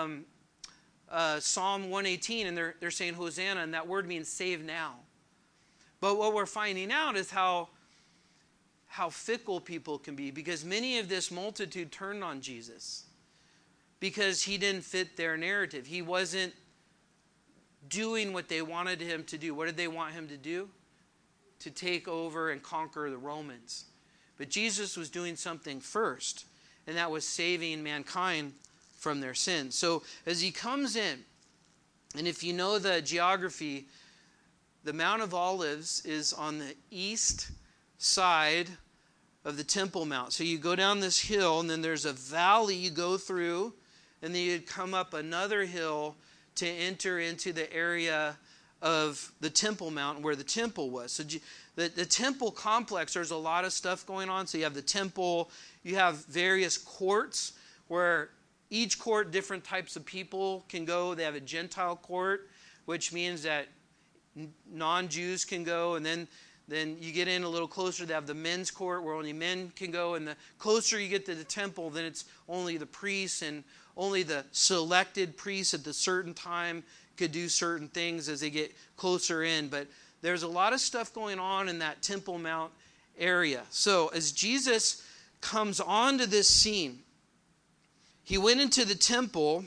Psalm 118, and they're saying Hosanna, and that word means save now. But what we're finding out is how fickle people can be, because many of this multitude turned on Jesus because he didn't fit their narrative. He wasn't doing what they wanted him to do. What did they want him to do? To take over and conquer the Romans. But Jesus was doing something first, and that was saving mankind from their sins. So as he comes in, and if you know the geography, the Mount of Olives is on the east side of the Temple Mount. So you go down this hill, and then there's a valley you go through, and then you'd come up another hill to enter into the area of the Temple Mount where the temple was. So the temple complex, there's a lot of stuff going on. So you have the temple, you have various courts where each court, different types of people can go. They have a Gentile court, which means that non-Jews can go, and then you get in a little closer, they have the men's court where only men can go, and the closer you get to the temple, then it's only the priests, and only the selected priests at the certain time could do certain things as they get closer in. But there's a lot of stuff going on in that Temple Mount area. So as Jesus comes onto this scene, he went into the temple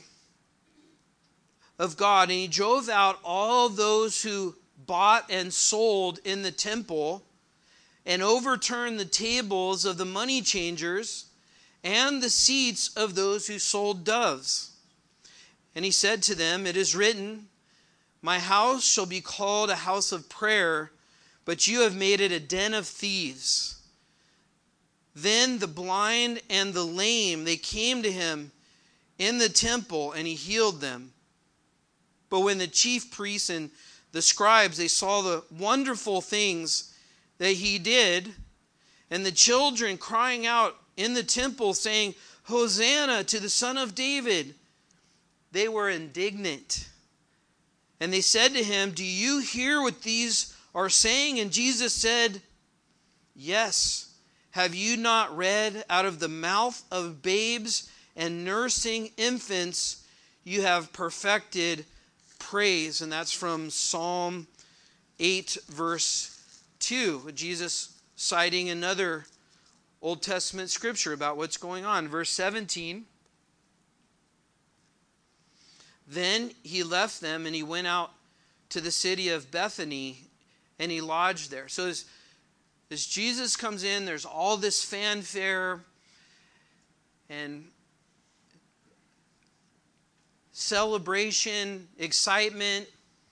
of God, and he drove out all those who bought and sold in the temple, and overturned the tables of the money changers and the seats of those who sold doves. And he said to them, "It is written, my house shall be called a house of prayer, but you have made it a den of thieves." Then the blind and the lame, they came to him in the temple, and he healed them. But when the chief priests and the scribes, they saw the wonderful things that he did, and the children crying out in the temple, saying, "Hosanna to the Son of David," they were indignant. And they said to him, "Do you hear what these are saying?" And Jesus said, Yes, have you not read, out of the mouth of babes and nursing infants you have perfected praise? And that's from Psalm 8, verse 2. Jesus citing another Old Testament scripture about what's going on. Verse 17. Then he left them and he went out to the city of Bethany and he lodged there. So as Jesus comes in, there's all this fanfare and celebration, excitement.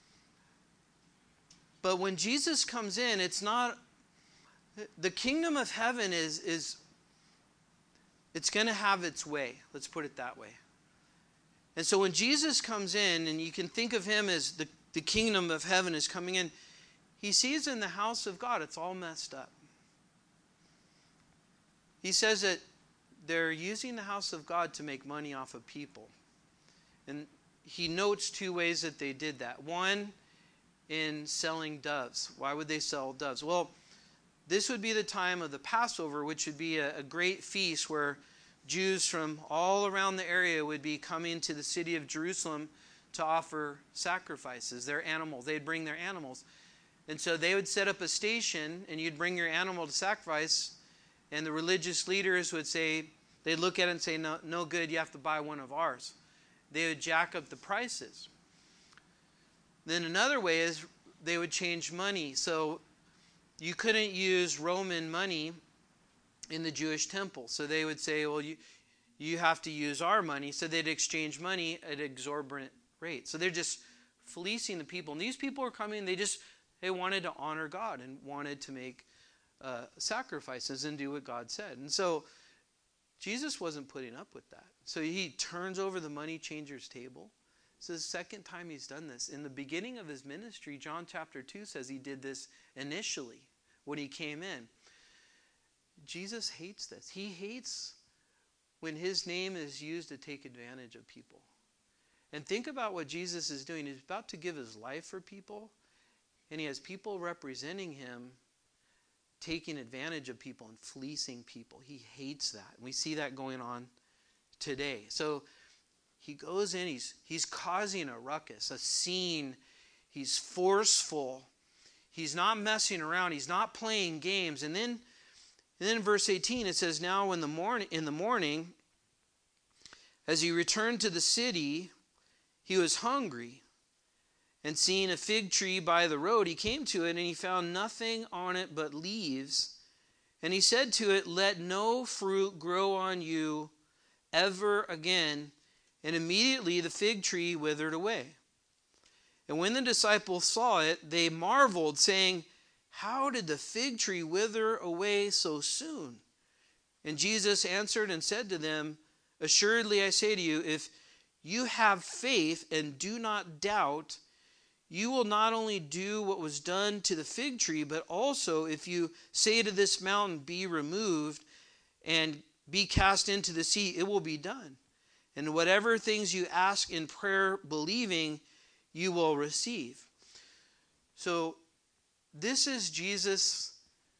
But when Jesus comes in, it's not, the kingdom of heaven is it's going to have its way. Let's put it that way. And so when Jesus comes in, and you can think of him as the kingdom of heaven is coming in, he sees in the house of God, it's all messed up. He says that they're using the house of God to make money off of people. And he notes two ways that they did that. One, in selling doves. Why would they sell doves? Well, this would be the time of the Passover, which would be a great feast where Jews from all around the area would be coming to the city of Jerusalem to offer sacrifices, their animals. They'd bring their animals. And so they would set up a station, and you'd bring your animal to sacrifice, and the religious leaders would say, they'd look at it and say, no good, you have to buy one of ours. They would jack up the prices. Then another way is they would change money. So you couldn't use Roman money in the Jewish temple. So they would say, well, you have to use our money. So they'd exchange money at exorbitant rates. So they're just fleecing the people. And these people are coming, they wanted to honor God and wanted to make sacrifices and do what God said. And so Jesus wasn't putting up with that. So he turns over the money changers' table. It's the second time he's done this. In the beginning of his ministry, John chapter 2 says he did this initially when he came in. Jesus hates this. He hates when his name is used to take advantage of people. And think about what Jesus is doing. He's about to give his life for people, and he has people representing him taking advantage of people and fleecing people. He hates that. And we see that going on today. So he goes in, he's causing a ruckus, a scene. He's forceful. He's not messing around. He's not playing games. And then in verse 18 it says, now in the morning, as he returned to the city, he was hungry. And seeing a fig tree by the road, he came to it, and he found nothing on it but leaves. And he said to it, let no fruit grow on you ever again. And immediately the fig tree withered away. And when the disciples saw it, they marveled, saying, how did the fig tree wither away so soon? And Jesus answered and said to them, assuredly I say to you, if you have faith and do not doubt, you will not only do what was done to the fig tree, but also if you say to this mountain, be removed and be cast into the sea, it will be done. And whatever things you ask in prayer, believing, you will receive. So this is Jesus's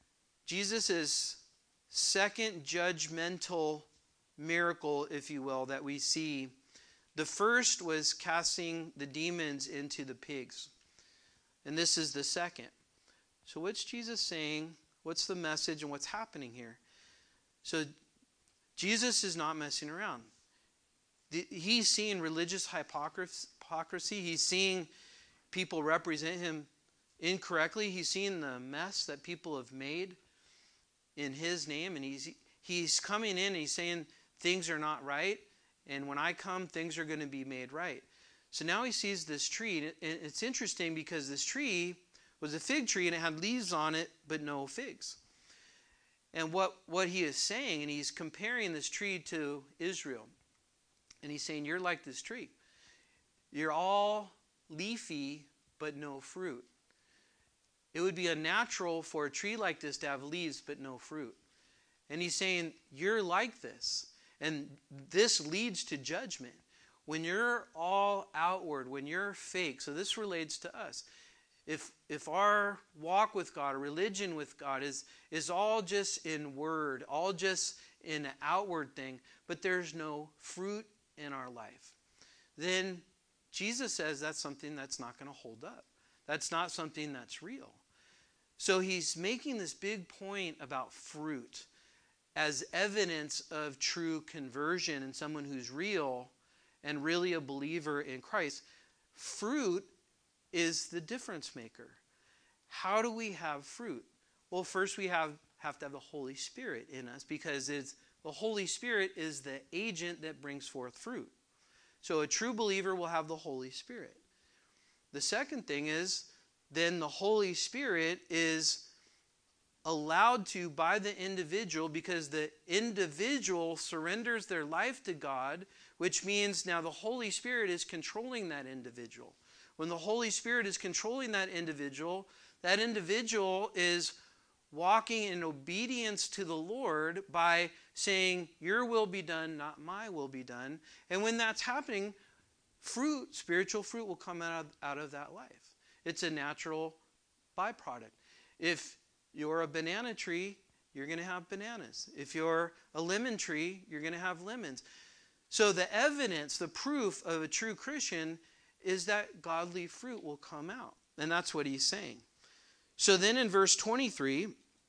second judgmental miracle, if you will, that we see. The first was casting the demons into the pigs. And this is the second. So what's Jesus saying? What's the message and what's happening here? So Jesus is not messing around. He's seeing religious hypocrisy. He's seeing people represent him incorrectly. He's seeing the mess that people have made in his name. And he's coming in and he's saying things are not right. And when I come, things are going to be made right. So now he sees this tree. And it's interesting because this tree was a fig tree and it had leaves on it, but no figs. And what he is saying, and he's comparing this tree to Israel. And he's saying, you're like this tree. You're all leafy, but no fruit. It would be unnatural for a tree like this to have leaves, but no fruit. And he's saying, you're like this. And this leads to judgment. When you're all outward, when you're fake, so this relates to us. if our walk with God, religion with God is all just in word, all just in an outward thing, but there's no fruit in our life, then Jesus says that's something that's not going to hold up. That's not something that's real. So he's making this big point about fruit as evidence of true conversion and someone who's real and really a believer in Christ. Fruit is the difference maker. How do we have fruit? Well, first we have to have the Holy Spirit in us, because the Holy Spirit is the agent that brings forth fruit. So a true believer will have the Holy Spirit. The second thing is, then the Holy Spirit is allowed to by the individual, because the individual surrenders their life to God, which means now the Holy Spirit is controlling that individual. When the Holy Spirit is controlling that individual is walking in obedience to the Lord by saying, your will be done, not my will be done. And when that's happening, fruit, spiritual fruit, will come out of that life. It's a natural byproduct. If you're a banana tree, you're going to have bananas. If you're a lemon tree, you're going to have lemons. So the evidence, the proof of a true Christian is that godly fruit will come out. And that's what he's saying. So then in verse 23,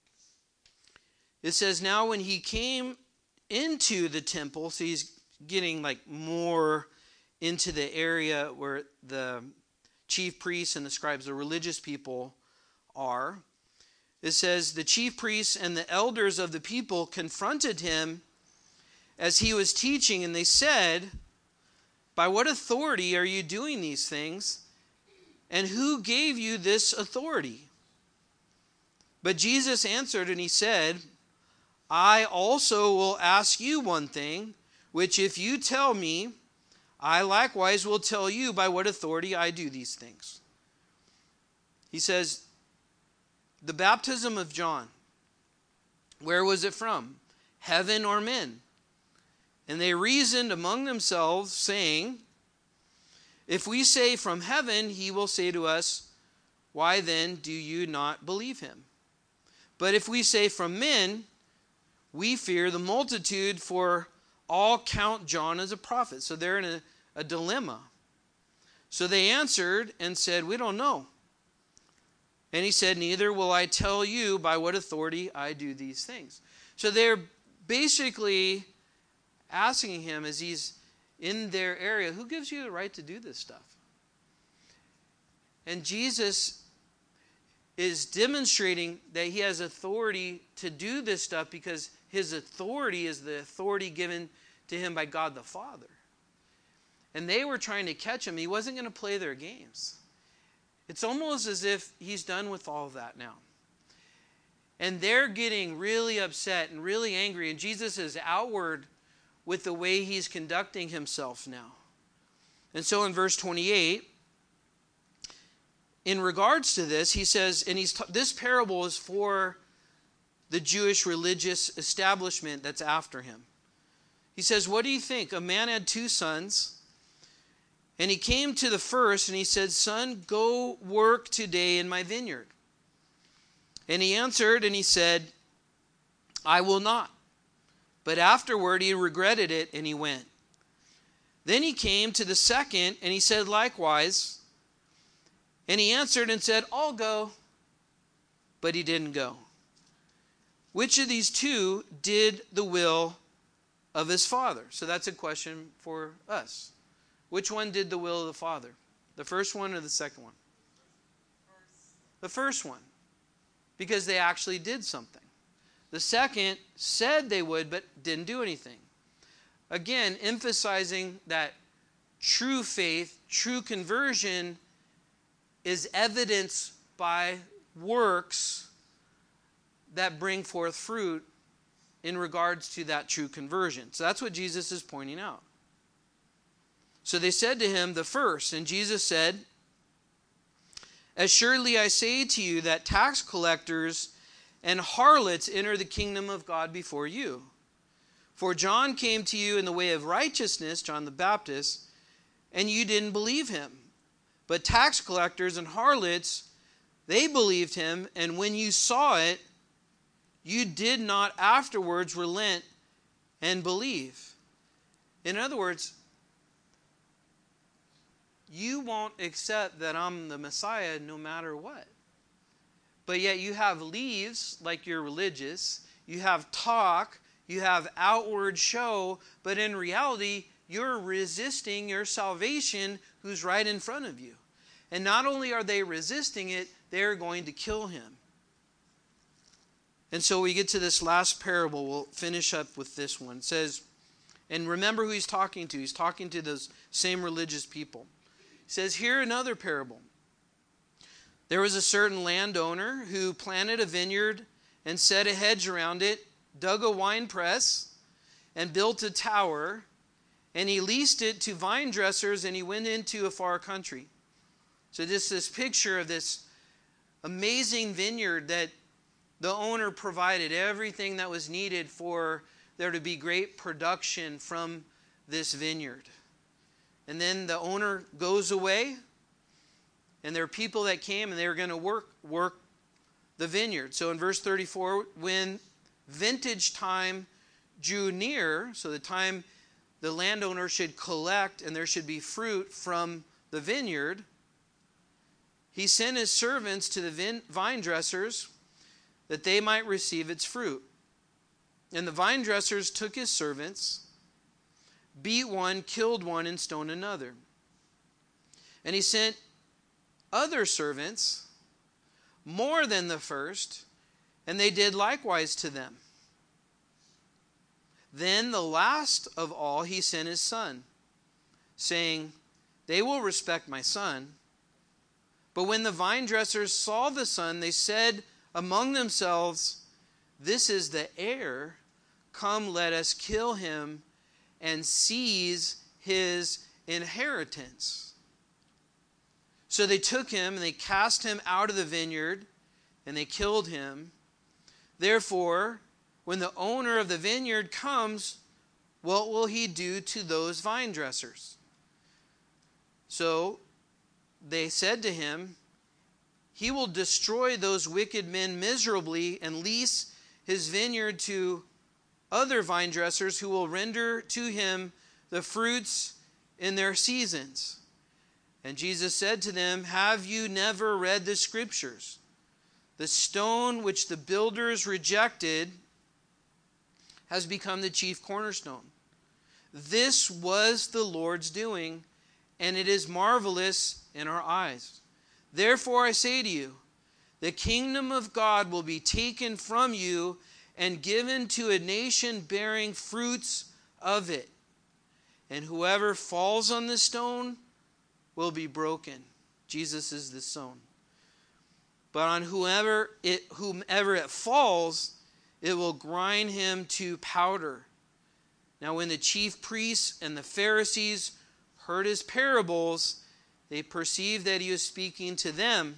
it says, now when he came into the temple, so he's getting like more into the area where the chief priests and the scribes, the religious people, are. It says, the chief priests and the elders of the people confronted him as he was teaching, and they said, by what authority are you doing these things? And who gave you this authority? But Jesus answered and he said, I also will ask you one thing, which if you tell me, I likewise will tell you by what authority I do these things. He says, the baptism of John, where was it from? Heaven or men? And they reasoned among themselves, saying, if we say from heaven, he will say to us, why then do you not believe him? But if we say from men, we fear the multitude, for all count John as a prophet. So they're in a dilemma. So they answered and said, we don't know. And he said, neither will I tell you by what authority I do these things. So they're basically asking him, as he's in their area, who gives you the right to do this stuff? And Jesus is demonstrating that he has authority to do this stuff because his authority is the authority given to him by God the Father. And they were trying to catch him. He wasn't going to play their games. It's almost as if he's done with all of that now. And they're getting really upset and really angry. And Jesus is outward with the way he's conducting himself now. And so in verse 28, in regards to this, he says, and this parable is for the Jewish religious establishment that's after him. He says, what do you think? A man had 2 sons. And he came to the first and he said, son, go work today in my vineyard. And he answered and he said, I will not. But afterward he regretted it and he went. Then he came to the second and he said likewise. And he answered and said, I'll go. But he didn't go. Which of these 2 did the will of his father? So that's a question for us. Which one did the will of the Father? The first one or the second one? The first one. Because they actually did something. The second said they would, but didn't do anything. Again, emphasizing that true faith, true conversion is evidenced by works that bring forth fruit in regards to that true conversion. So that's what Jesus is pointing out. So they said to him, the first, and Jesus said, as surely I say to you that tax collectors and harlots enter the kingdom of God before you. For John came to you in the way of righteousness, John the Baptist, and you didn't believe him. But tax collectors and harlots They believed him, and when you saw it, you did not afterwards relent and believe. In other words, you won't accept that I'm the Messiah no matter what. But yet you have leaves, like you're religious. You have talk. You have outward show. But in reality, you're resisting your salvation who's right in front of you. And not only are they resisting it, they're going to kill him. And so we get to this last parable. We'll finish up with this one. It says, and remember who he's talking to. He's talking to those same religious people. He says, hear another parable. There was a certain landowner who planted a vineyard and set a hedge around it, dug a wine press, and built a tower, and he leased it to vine dressers, and he went into a far country. So just this picture of this amazing vineyard that the owner provided everything that was needed for there to be great production from this vineyard. And then the owner goes away, and there are people that came and they were going to work the vineyard. So in verse 34, when vintage time drew near, so the time the landowner should collect and there should be fruit from the vineyard, he sent his servants to the vine dressers that they might receive its fruit. And the vine dressers took his servants, beat one, killed one, and stoned another. And he sent other servants, more than the first, and they did likewise to them. Then the last of all he sent his son, saying, they will respect my son. But when the vine dressers saw the son, they said among themselves, this is the heir. Come, let us kill him and seize his inheritance. So they took him and they cast him out of the vineyard and they killed him. Therefore, when the owner of the vineyard comes, what will he do to those vine dressers? So they said to him, he will destroy those wicked men miserably and lease his vineyard to other vine dressers who will render to him the fruits in their seasons. And Jesus said to them, have you never read the scriptures? The stone which the builders rejected has become the chief cornerstone. This was the Lord's doing, and it is marvelous in our eyes. Therefore I say to you, the kingdom of God will be taken from you and given to a nation bearing fruits of it. And whoever falls on the stone will be broken. Jesus is the stone. But on whomever it falls, it will grind him to powder. Now when the chief priests and the Pharisees heard his parables, they perceived that he was speaking to them.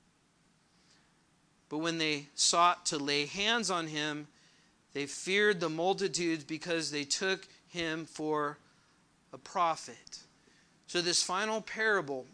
But when they sought to lay hands on him, they feared the multitudes because they took him for a prophet. So this final parable,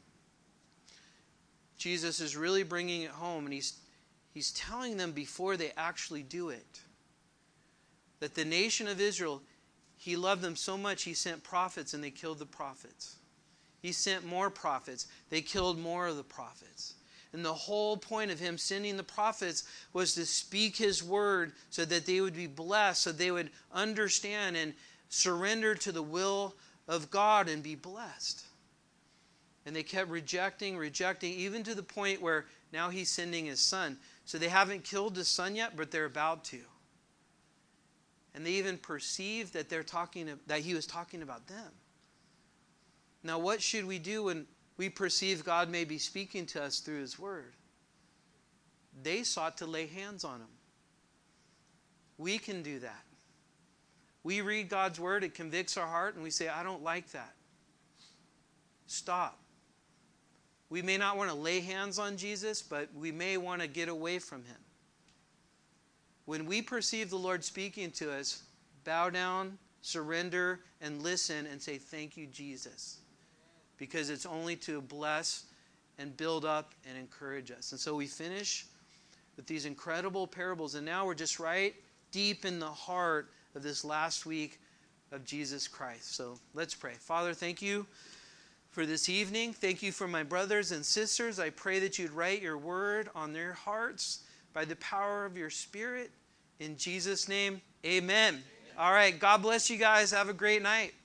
Jesus is really bringing it home, and he's telling them before they actually do it, that the nation of Israel, he loved them so much he sent prophets and they killed the prophets. He sent more prophets. They killed more of the prophets. And the whole point of him sending the prophets was to speak his word so that they would be blessed, so they would understand and surrender to the will of God and be blessed. And they kept rejecting, even to the point where now he's sending his son. So they haven't killed his son yet, but they're about to. And they even perceived that that he was talking about them. Now, what should we do when we perceive God may be speaking to us through his word? They sought to lay hands on him. We can do that. We read God's word, it convicts our heart, and we say, I don't like that. Stop. We may not want to lay hands on Jesus, but we may want to get away from him. When we perceive the Lord speaking to us, bow down, surrender, and listen and say, thank you, Jesus. Because it's only to bless and build up and encourage us. And so we finish with these incredible parables. And now we're just right deep in the heart of this last week of Jesus Christ. So let's pray. Father, thank you for this evening. Thank you for my brothers and sisters. I pray that you'd write your word on their hearts by the power of your Spirit. In Jesus' name, amen. All right. God bless you guys. Have a great night.